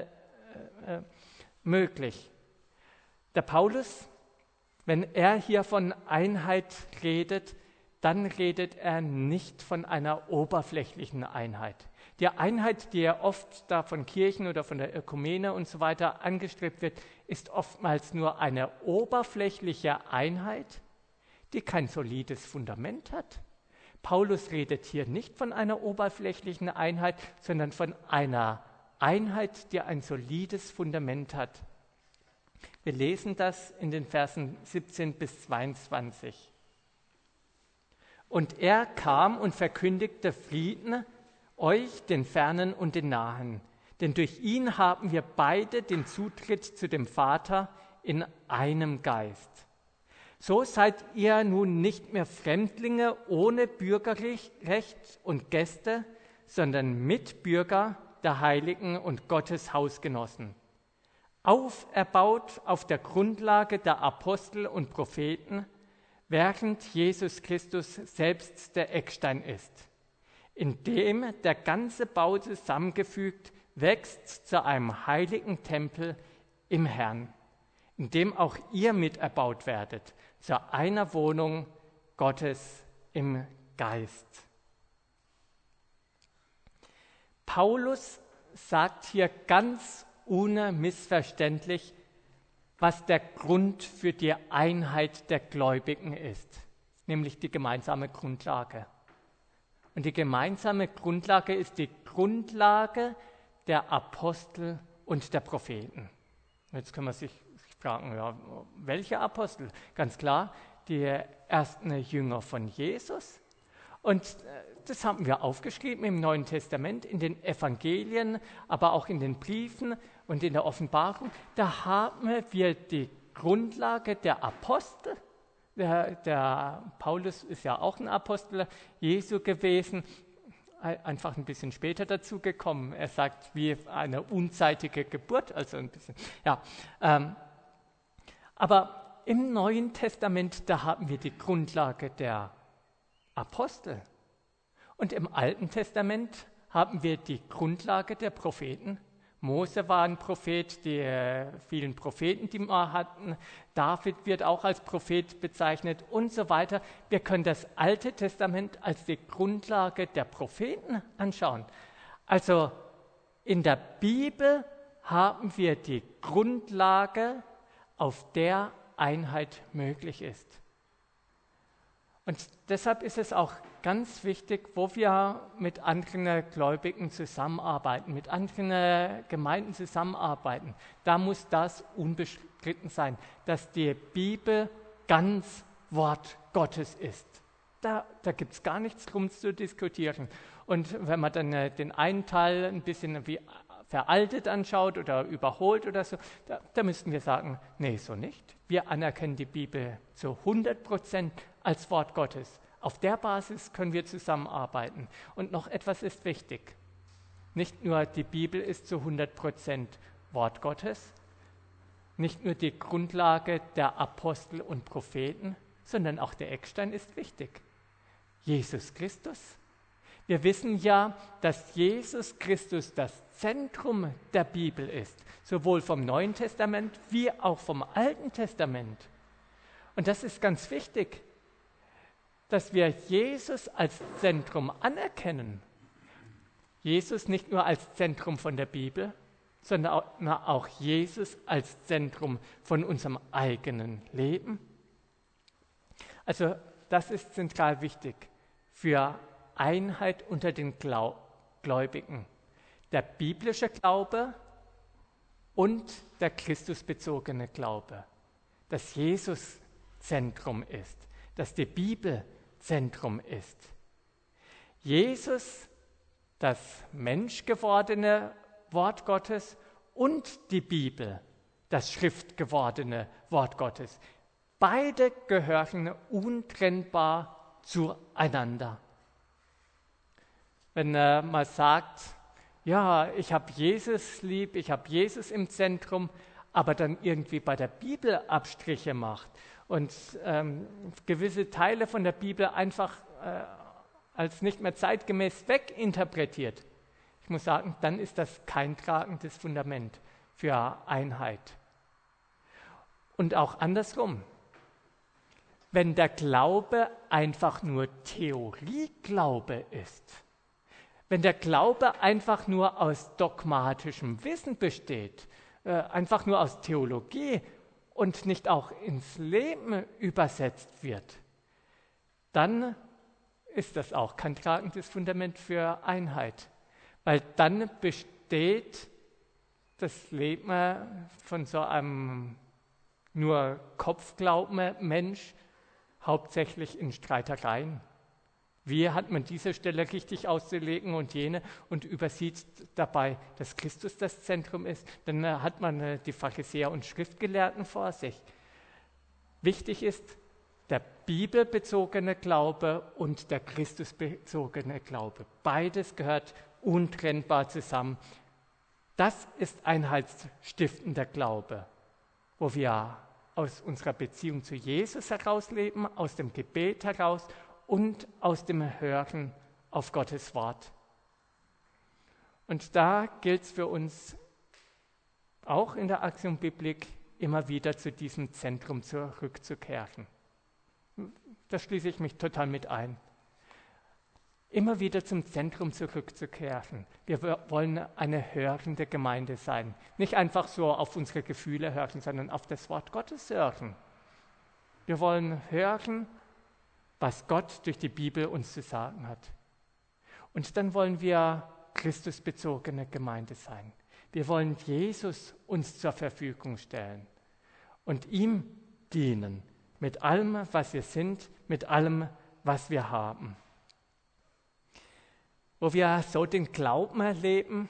möglich. Der Paulus, wenn er hier von Einheit redet, dann redet er nicht von einer oberflächlichen Einheit. Die Einheit, die ja oft da von Kirchen oder von der Ökumene und so weiter angestrebt wird, ist oftmals nur eine oberflächliche Einheit, die kein solides Fundament hat. Paulus redet hier nicht von einer oberflächlichen Einheit, sondern von einer Einheit, die ein solides Fundament hat. Wir lesen das in den Versen 17 bis 22. Und er kam und verkündigte Frieden euch, den Fernen und den Nahen. Denn durch ihn haben wir beide den Zutritt zu dem Vater in einem Geist. So seid ihr nun nicht mehr Fremdlinge ohne Bürgerrecht und Gäste, sondern Mitbürger der Heiligen und Gottes Hausgenossen. Auferbaut auf der Grundlage der Apostel und Propheten, während Jesus Christus selbst der Eckstein ist, in dem der ganze Bau zusammengefügt wächst zu einem heiligen Tempel im Herrn, in dem auch ihr miterbaut werdet, zu einer Wohnung Gottes im Geist. Paulus sagt hier ganz unmissverständlich, was der Grund für die Einheit der Gläubigen ist, nämlich die gemeinsame Grundlage. Und die gemeinsame Grundlage ist die Grundlage der Apostel und der Propheten. Jetzt kann man sich fragen, ja, welche Apostel? Ganz klar, die ersten Jünger von Jesus. Und das haben wir aufgeschrieben im Neuen Testament, in den Evangelien, aber auch in den Briefen und in der Offenbarung. Da haben wir die Grundlage der Apostel. Der Paulus ist ja auch ein Apostel Jesu gewesen, einfach ein bisschen später dazu gekommen. Er sagt, wie eine unzeitige Geburt, also ein bisschen, ja. Aber im Neuen Testament, da haben wir die Grundlage der Apostel. Und im Alten Testament haben wir die Grundlage der Propheten. Mose war ein Prophet, die vielen Propheten, die wir hatten. David wird auch als Prophet bezeichnet und so weiter. Wir können das Alte Testament als die Grundlage der Propheten anschauen. Also in der Bibel haben wir die Grundlage, auf der Einheit möglich ist. Und deshalb ist es auch ganz wichtig, wo wir mit anderen Gläubigen zusammenarbeiten, mit anderen Gemeinden zusammenarbeiten. Da muss das unbestritten sein, dass die Bibel ganz Wort Gottes ist. Da gibt es gar nichts drum zu diskutieren. Und wenn man dann den einen Teil ein bisschen wie veraltet anschaut oder überholt oder so, da müssten wir sagen, nee, so nicht. Wir anerkennen die Bibel zu 100% als Wort Gottes. Auf der Basis können wir zusammenarbeiten. Und noch etwas ist wichtig. Nicht nur die Bibel ist zu 100% Wort Gottes, nicht nur die Grundlage der Apostel und Propheten, sondern auch der Eckstein ist wichtig. Jesus Christus. Wir wissen ja, dass Jesus Christus das Zentrum der Bibel ist, sowohl vom Neuen Testament wie auch vom Alten Testament. Und das ist ganz wichtig, dass wir Jesus als Zentrum anerkennen. Jesus nicht nur als Zentrum von der Bibel, sondern auch Jesus als Zentrum von unserem eigenen Leben. Also das ist zentral wichtig für Einheit unter den Gläubigen. Der biblische Glaube und der christusbezogene Glaube. Dass Jesus Zentrum ist, dass die Bibel Zentrum ist. Jesus, das menschgewordene Wort Gottes, und die Bibel, das schriftgewordene Wort Gottes. Beide gehören untrennbar zueinander. Wenn man sagt, ja, ich habe Jesus lieb, ich habe Jesus im Zentrum, aber dann irgendwie bei der Bibel Abstriche macht und gewisse Teile von der Bibel einfach als nicht mehr zeitgemäß weginterpretiert, ich muss sagen, dann ist das kein tragendes Fundament für Einheit. Und auch andersrum. Wenn der Glaube einfach nur Theorieglaube ist, wenn der Glaube einfach nur aus dogmatischem Wissen besteht, einfach nur aus Theologie und nicht auch ins Leben übersetzt wird, dann ist das auch kein tragendes Fundament für Einheit. Weil dann besteht das Leben von so einem nur Kopfglauben Mensch hauptsächlich in Streitereien. Wie hat man diese Stelle richtig auszulegen und jene und übersieht dabei, dass Christus das Zentrum ist? Dann hat man die Pharisäer und Schriftgelehrten vor sich. Wichtig ist der bibelbezogene Glaube und der christusbezogene Glaube. Beides gehört untrennbar zusammen. Das ist einheitsstiftender Glaube, wo wir aus unserer Beziehung zu Jesus herausleben, aus dem Gebet heraus und aus dem Hören auf Gottes Wort. Und da gilt es für uns auch in der Aktion Biblik immer wieder zu diesem Zentrum zurückzukehren. Da schließe ich mich total mit ein. Immer wieder zum Zentrum zurückzukehren. Wir wollen eine hörende Gemeinde sein. Nicht einfach so auf unsere Gefühle hören, sondern auf das Wort Gottes hören. Wir wollen hören, was Gott durch die Bibel uns zu sagen hat. Und dann wollen wir Christusbezogene Gemeinde sein. Wir wollen Jesus uns zur Verfügung stellen und ihm dienen. Mit allem, was wir sind, mit allem, was wir haben. Wo wir so den Glauben erleben,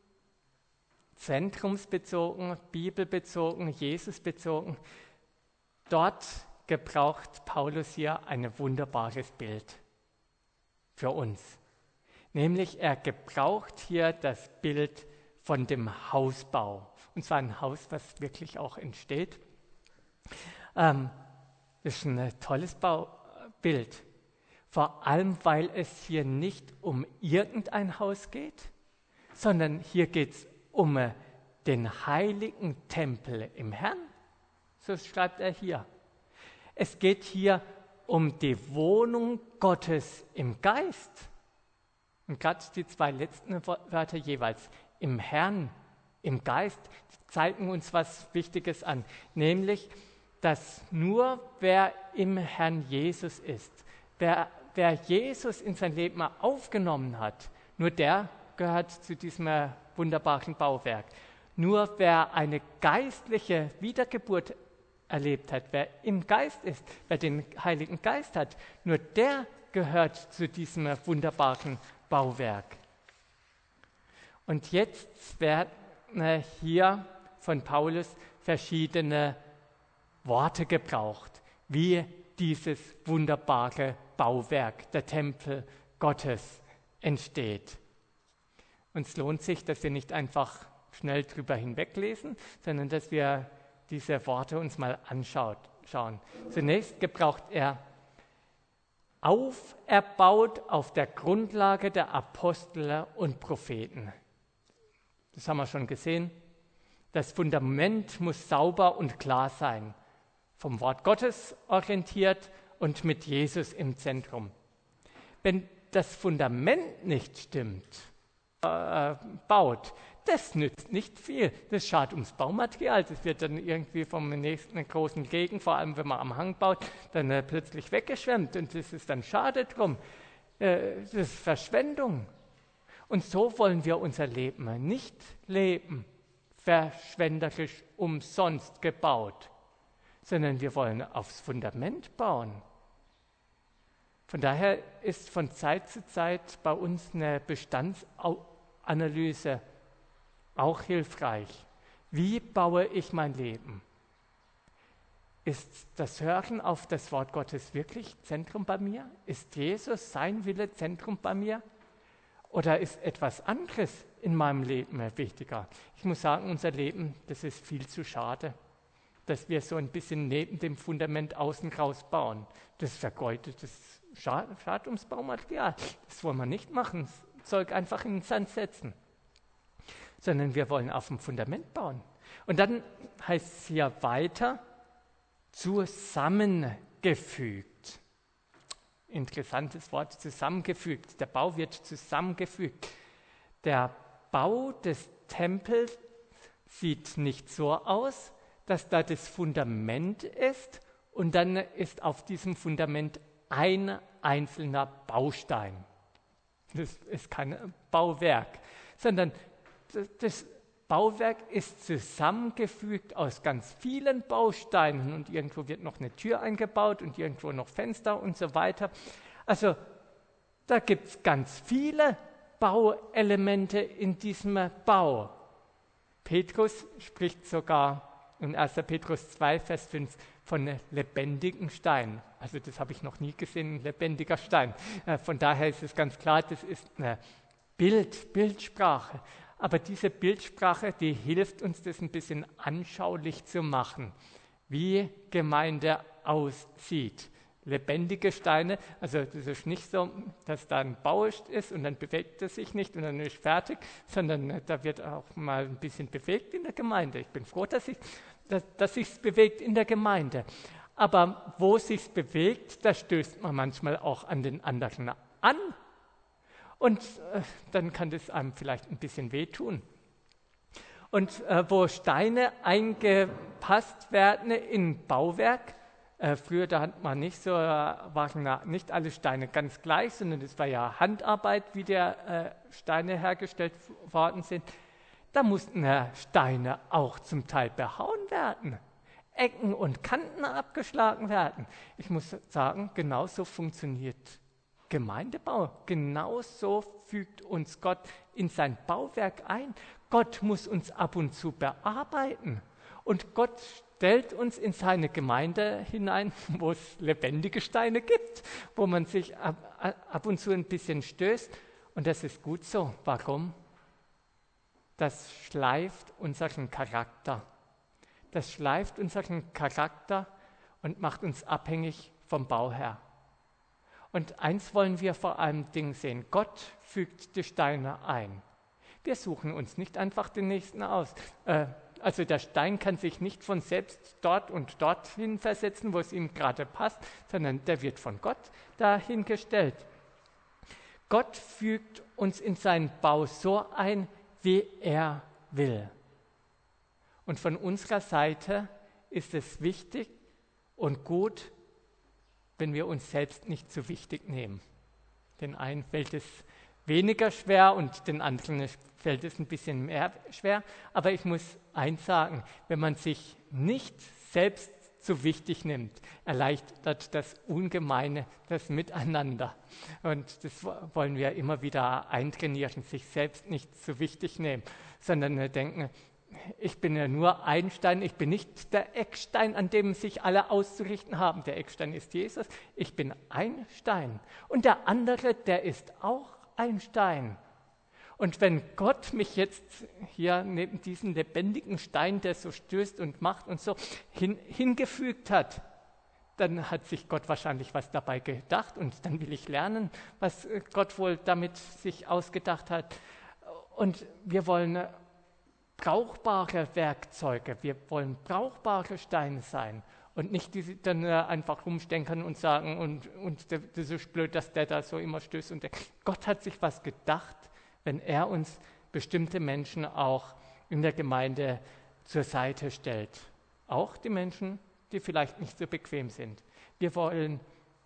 zentrumsbezogen, bibelbezogen, Jesusbezogen, dort gebraucht Paulus hier ein wunderbares Bild für uns. Nämlich er gebraucht hier das Bild von dem Hausbau. Und zwar ein Haus, was wirklich auch entsteht. Das ist ein tolles Bild. Vor allem, weil es hier nicht um irgendein Haus geht, sondern hier geht es um den heiligen Tempel im Herrn. So schreibt er hier. Es geht hier um die Wohnung Gottes im Geist. Und gerade die zwei letzten Wörter jeweils, im Herrn, im Geist, zeigen uns was Wichtiges an. Nämlich, dass nur wer im Herrn Jesus ist, wer Jesus in sein Leben aufgenommen hat, nur der gehört zu diesem wunderbaren Bauwerk. Nur wer eine geistliche Wiedergeburt erlebt hat, wer im Geist ist, wer den Heiligen Geist hat, nur der gehört zu diesem wunderbaren Bauwerk. Und jetzt werden hier von Paulus verschiedene Worte gebraucht, wie dieses wunderbare Bauwerk, der Tempel Gottes, entsteht. Und es lohnt sich, dass wir nicht einfach schnell drüber hinweglesen, sondern dass wir diese Worte uns mal anschauen. Zunächst gebraucht er auferbaut auf der Grundlage der Apostel und Propheten. Das haben wir schon gesehen. Das Fundament muss sauber und klar sein, vom Wort Gottes orientiert und mit Jesus im Zentrum. Wenn das Fundament nicht stimmt, baut, das nützt nicht viel. Das schadet ums Baumaterial. Das wird dann irgendwie vom nächsten großen Regen, vor allem wenn man am Hang baut, dann plötzlich weggeschwemmt und das ist dann schade drum. Das ist Verschwendung. Und so wollen wir unser Leben nicht leben, verschwenderisch umsonst gebaut, sondern wir wollen aufs Fundament bauen. Von daher ist von Zeit zu Zeit bei uns eine Bestandsanalyse auch hilfreich. Wie baue ich mein Leben? Ist das Hören auf das Wort Gottes wirklich Zentrum bei mir? Ist Jesus, sein Wille, Zentrum bei mir? Oder ist etwas anderes in meinem Leben wichtiger? Ich muss sagen, unser Leben, das ist viel zu schade, dass wir so ein bisschen neben dem Fundament außen raus bauen. Das vergeudet, das schadet ums Baumaterial. Das wollen wir nicht machen, das Zeug einfach in den Sand setzen. Sondern wir wollen auf dem Fundament bauen. Und dann heißt es hier weiter, zusammengefügt. Interessantes Wort, zusammengefügt. Der Bau wird zusammengefügt. Der Bau des Tempels sieht nicht so aus, dass da das Fundament ist und dann ist auf diesem Fundament ein einzelner Baustein. Das ist kein Bauwerk, sondern das Bauwerk ist zusammengefügt aus ganz vielen Bausteinen und irgendwo wird noch eine Tür eingebaut und irgendwo noch Fenster und so weiter. Also da gibt es ganz viele Bauelemente in diesem Bau. Petrus spricht sogar in 1. Petrus 2, Vers 5 von lebendigen Steinen. Also das habe ich noch nie gesehen, ein lebendiger Stein. Von daher ist es ganz klar, das ist eine Bildsprache. Aber diese Bildsprache, die hilft uns, das ein bisschen anschaulich zu machen, wie Gemeinde aussieht. Lebendige Steine, also das ist nicht so, dass da ein Bau ist und dann bewegt es sich nicht und dann ist fertig, sondern da wird auch mal ein bisschen bewegt in der Gemeinde. Ich bin froh, dass sich's bewegt in der Gemeinde. Aber wo sich's bewegt, da stößt man manchmal auch an den anderen an. Und dann kann das einem vielleicht ein bisschen wehtun. Und wo Steine eingepasst werden in Bauwerk, früher da hat man nicht so, waren nicht alle Steine ganz gleich, sondern es war ja Handarbeit, wie der Steine hergestellt worden sind. Da mussten Steine auch zum Teil behauen werden, Ecken und Kanten abgeschlagen werden. Ich muss sagen, genauso funktioniert Gemeindebau. Genauso fügt uns Gott in sein Bauwerk ein. Gott muss uns ab und zu bearbeiten. Und Gott stellt uns in seine Gemeinde hinein, wo es lebendige Steine gibt, wo man sich ab und zu ein bisschen stößt. Und das ist gut so. Warum? Das schleift unseren Charakter. Das schleift unseren Charakter und macht uns abhängig vom Bauherr. Und eins wollen wir vor allem sehen, Gott fügt die Steine ein. Wir suchen uns nicht einfach den nächsten aus. Also der Stein kann sich nicht von selbst dort und dorthin versetzen, wo es ihm gerade passt, sondern der wird von Gott dahingestellt. Gott fügt uns in seinen Bau so ein, wie er will. Und von unserer Seite ist es wichtig und gut, wenn wir uns selbst nicht so wichtig nehmen. Den einen fällt es weniger schwer und den anderen fällt es ein bisschen mehr schwer. Aber ich muss eins sagen, wenn man sich nicht selbst zu wichtig nimmt, erleichtert das Ungemeine, das Miteinander. Und das wollen wir immer wieder eintrainieren, sich selbst nicht zu wichtig nehmen, sondern denken, ich bin ja nur ein Stein, ich bin nicht der Eckstein, an dem sich alle auszurichten haben. Der Eckstein ist Jesus, ich bin ein Stein. Und der andere, der ist auch ein Stein. Und wenn Gott mich jetzt hier neben diesen lebendigen Stein, der so stößt und macht und so, hingefügt hat, dann hat sich Gott wahrscheinlich was dabei gedacht und dann will ich lernen, was Gott wohl damit sich ausgedacht hat. Und wir wollen brauchbare Werkzeuge, wir wollen brauchbare Steine sein und nicht die dann einfach rumstenkern und sagen, und das ist blöd, dass der da so immer stößt. Und Gott hat sich was gedacht, wenn er uns bestimmte Menschen auch in der Gemeinde zur Seite stellt. Auch die Menschen, die vielleicht nicht so bequem sind. Wir wollen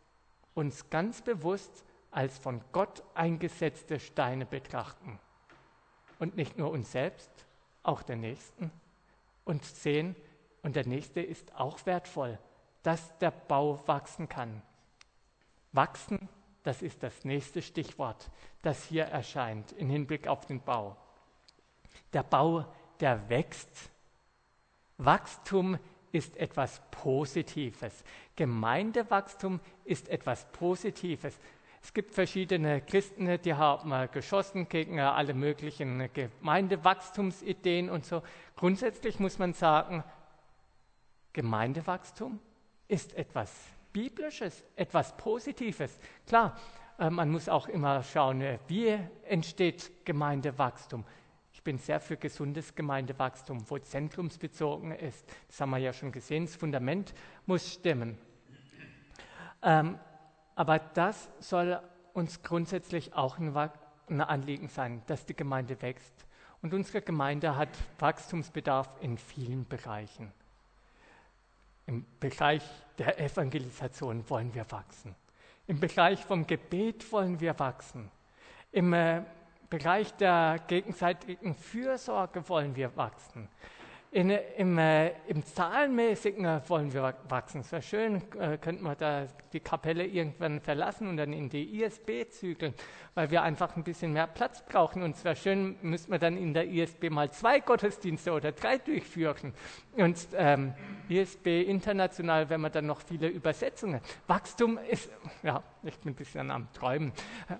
uns ganz bewusst als von Gott eingesetzte Steine betrachten. Und nicht nur uns selbst, auch den Nächsten. Und sehen, und der Nächste ist auch wertvoll, dass der Bau wachsen kann. Wachsen, das ist das nächste Stichwort, das hier erscheint im Hinblick auf den Bau. Der Bau, der wächst. Wachstum ist etwas Positives. Gemeindewachstum ist etwas Positives. Es gibt verschiedene Christen, die haben geschossen gegen alle möglichen Gemeindewachstumsideen und so. Grundsätzlich muss man sagen, Gemeindewachstum ist etwas Biblisches, etwas Positives. Klar, man muss auch immer schauen, wie entsteht Gemeindewachstum. Ich bin sehr für gesundes Gemeindewachstum, wo zentrumsbezogen ist. Das haben wir ja schon gesehen, das Fundament muss stimmen. Aber das soll uns grundsätzlich auch ein Anliegen sein, dass die Gemeinde wächst. Und unsere Gemeinde hat Wachstumsbedarf in vielen Bereichen. Im Bereich der Evangelisation wollen wir wachsen. Im Bereich vom Gebet wollen wir wachsen. Im Bereich der gegenseitigen Fürsorge wollen wir wachsen. Im Zahlenmäßigen wollen wir wachsen. Es wäre schön, könnten wir da die Kapelle irgendwann verlassen und dann in die ISB zügeln, weil wir einfach ein bisschen mehr Platz brauchen. Und es wäre schön, müssten wir dann in der ISB mal 2 Gottesdienste oder 3 durchführen. Und ISB international, wenn wir dann noch viele Übersetzungen. Wachstum ist, ja, ich bin ein bisschen am Träumen.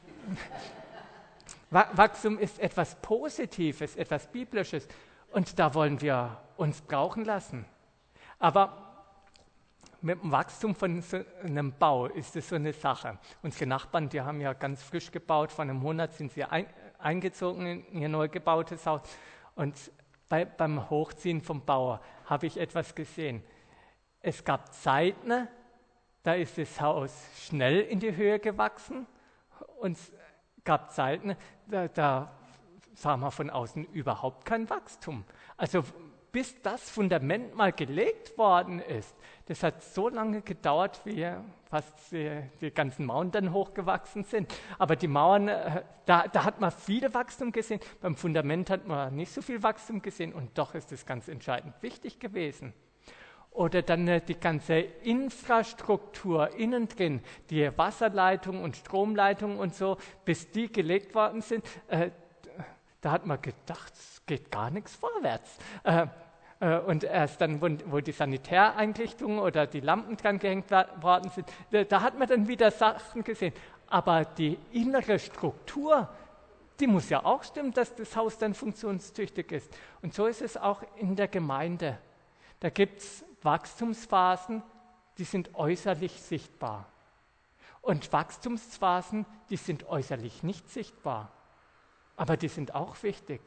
Wachstum ist etwas Positives, etwas Biblisches. Und da wollen wir uns brauchen lassen. Aber mit dem Wachstum von so einem Bau ist es so eine Sache. Unsere Nachbarn, die haben ja ganz frisch gebaut, vor einem Monat sind sie eingezogen in ihr neu gebautes Haus. Und beim Hochziehen vom Bau habe ich etwas gesehen. Es gab Zeiten, da ist das Haus schnell in die Höhe gewachsen und es gab Zeiten, da sah man von außen überhaupt kein Wachstum. Also bis das Fundament mal gelegt worden ist, das hat so lange gedauert, wie fast die ganzen Mauern dann hochgewachsen sind. Aber die Mauern, da hat man viel Wachstum gesehen, beim Fundament hat man nicht so viel Wachstum gesehen und doch ist es ganz entscheidend wichtig gewesen. Oder dann die ganze Infrastruktur innen drin, die Wasserleitung und Stromleitung und so, bis die gelegt worden sind, da hat man gedacht, es geht gar nichts vorwärts. Und erst dann, wo die Sanitäreinrichtungen oder die Lampen dran gehängt worden sind, da hat man dann wieder Sachen gesehen. Aber die innere Struktur, die muss ja auch stimmen, dass das Haus dann funktionstüchtig ist. Und so ist es auch in der Gemeinde. Da gibt es Wachstumsphasen, die sind äußerlich sichtbar. Und Wachstumsphasen, die sind äußerlich nicht sichtbar. Aber die sind auch wichtig.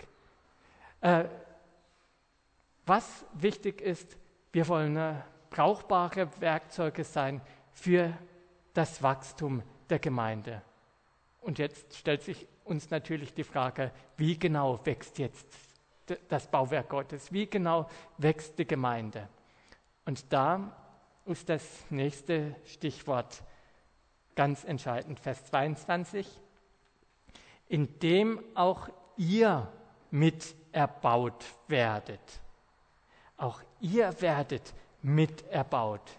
Was wichtig ist, wir wollen brauchbare Werkzeuge sein für das Wachstum der Gemeinde. Und jetzt stellt sich uns natürlich die Frage, wie genau wächst jetzt das Bauwerk Gottes? Wie genau wächst die Gemeinde? Und da ist das nächste Stichwort ganz entscheidend, Vers 22. Indem auch ihr mit erbaut werdet. Auch ihr werdet miterbaut.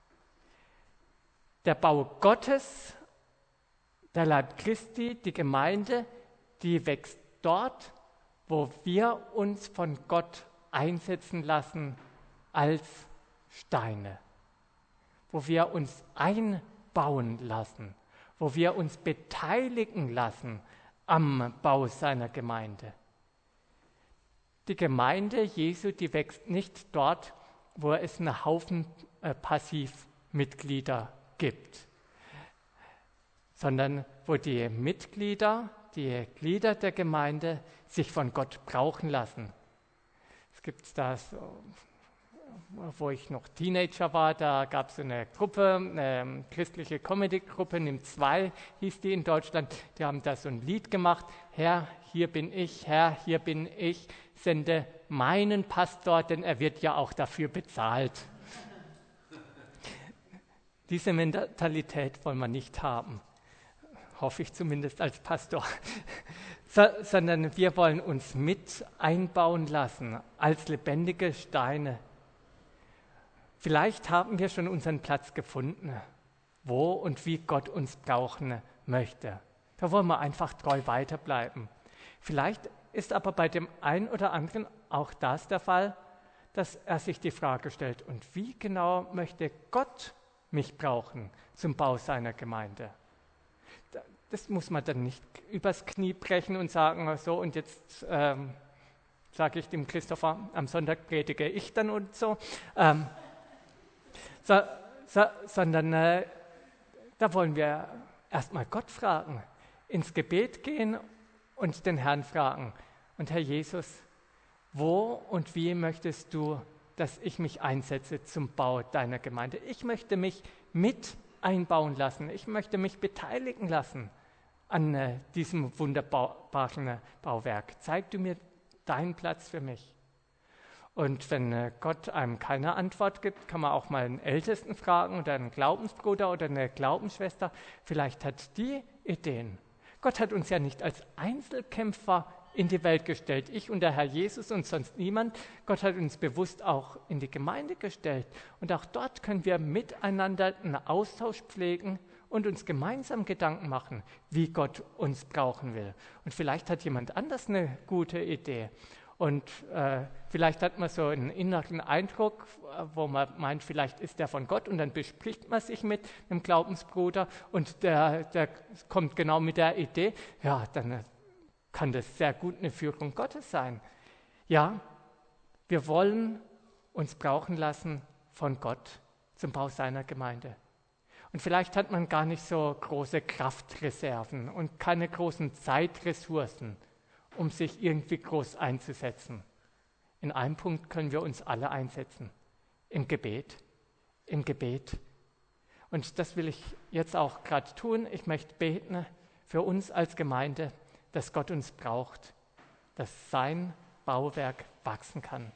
Der Bau Gottes, der Leib Christi, die Gemeinde, die wächst dort, wo wir uns von Gott einsetzen lassen als Steine, wo wir uns einbauen lassen, wo wir uns beteiligen lassen am Bau seiner Gemeinde. Die Gemeinde Jesu, die wächst nicht dort, wo es einen Haufen Passivmitglieder gibt, sondern wo die Mitglieder, die Glieder der Gemeinde sich von Gott brauchen lassen. Es gibt das, wo ich noch Teenager war, da gab es eine Gruppe, eine christliche Comedy-Gruppe, NIM2 hieß die in Deutschland, die haben da so ein Lied gemacht, Herr, hier bin ich, sende meinen Pastor, denn er wird ja auch dafür bezahlt. Diese Mentalität wollen wir nicht haben, hoffe ich zumindest als Pastor, sondern wir wollen uns mit einbauen lassen als lebendige Steine. Vielleicht haben wir schon unseren Platz gefunden, wo und wie Gott uns brauchen möchte. Da wollen wir einfach treu weiterbleiben. Vielleicht ist aber bei dem einen oder anderen auch das der Fall, dass er sich die Frage stellt, und wie genau möchte Gott mich brauchen zum Bau seiner Gemeinde? Das muss man dann nicht übers Knie brechen und sagen, so, und jetzt sage ich dem Christopher, am Sonntag predige ich dann und so. Sondern da wollen wir erstmal Gott fragen, ins Gebet gehen und den Herrn fragen. Und Herr Jesus, wo und wie möchtest du, dass ich mich einsetze zum Bau deiner Gemeinde? Ich möchte mich mit einbauen lassen. Ich möchte mich beteiligen lassen an diesem wunderbaren Bauwerk. Zeig du mir deinen Platz für mich. Und wenn Gott einem keine Antwort gibt, kann man auch mal einen Ältesten fragen oder einen Glaubensbruder oder eine Glaubensschwester. Vielleicht hat die Ideen. Gott hat uns ja nicht als Einzelkämpfer in die Welt gestellt, ich und der Herr Jesus und sonst niemand. Gott hat uns bewusst auch in die Gemeinde gestellt. Und auch dort können wir miteinander einen Austausch pflegen und uns gemeinsam Gedanken machen, wie Gott uns brauchen will. Und vielleicht hat jemand anders eine gute Idee. Und vielleicht hat man so einen inneren Eindruck, wo man meint, vielleicht ist der von Gott, und dann bespricht man sich mit einem Glaubensbruder und der kommt genau mit der Idee, ja, dann kann das sehr gut eine Führung Gottes sein. Ja, wir wollen uns brauchen lassen von Gott zum Bau seiner Gemeinde. Und vielleicht hat man gar nicht so große Kraftreserven und keine großen Zeitressourcen, um sich irgendwie groß einzusetzen. In einem Punkt können wir uns alle einsetzen, im Gebet. Im Gebet. Und das will ich jetzt auch gerade tun. Ich möchte beten für uns als Gemeinde, dass Gott uns braucht, dass sein Bauwerk wachsen kann.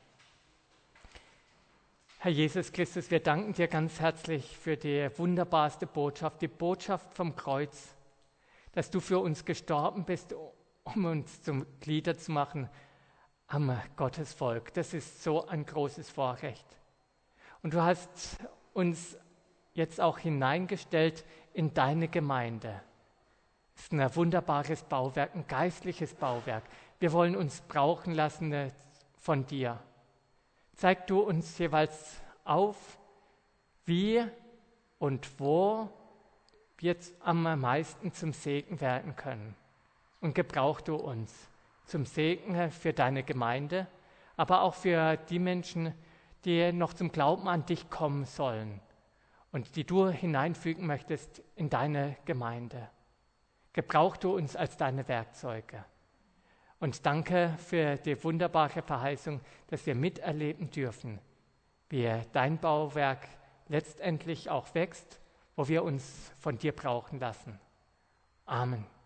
Herr Jesus Christus, wir danken dir ganz herzlich für die wunderbarste Botschaft, die Botschaft vom Kreuz, dass du für uns gestorben bist, um uns zum Glieder zu machen am Gottesvolk. Das ist so ein großes Vorrecht. Und du hast uns jetzt auch hineingestellt in deine Gemeinde. Es ist ein wunderbares Bauwerk, ein geistliches Bauwerk. Wir wollen uns brauchen lassen von dir. Zeig du uns jeweils auf, wie und wo wir am meisten zum Segen werden können. Und gebrauch du uns zum Segen für deine Gemeinde, aber auch für die Menschen, die noch zum Glauben an dich kommen sollen und die du hineinfügen möchtest in deine Gemeinde. Gebrauch du uns als deine Werkzeuge. Und danke für die wunderbare Verheißung, dass wir miterleben dürfen, wie dein Bauwerk letztendlich auch wächst, wo wir uns von dir brauchen lassen. Amen.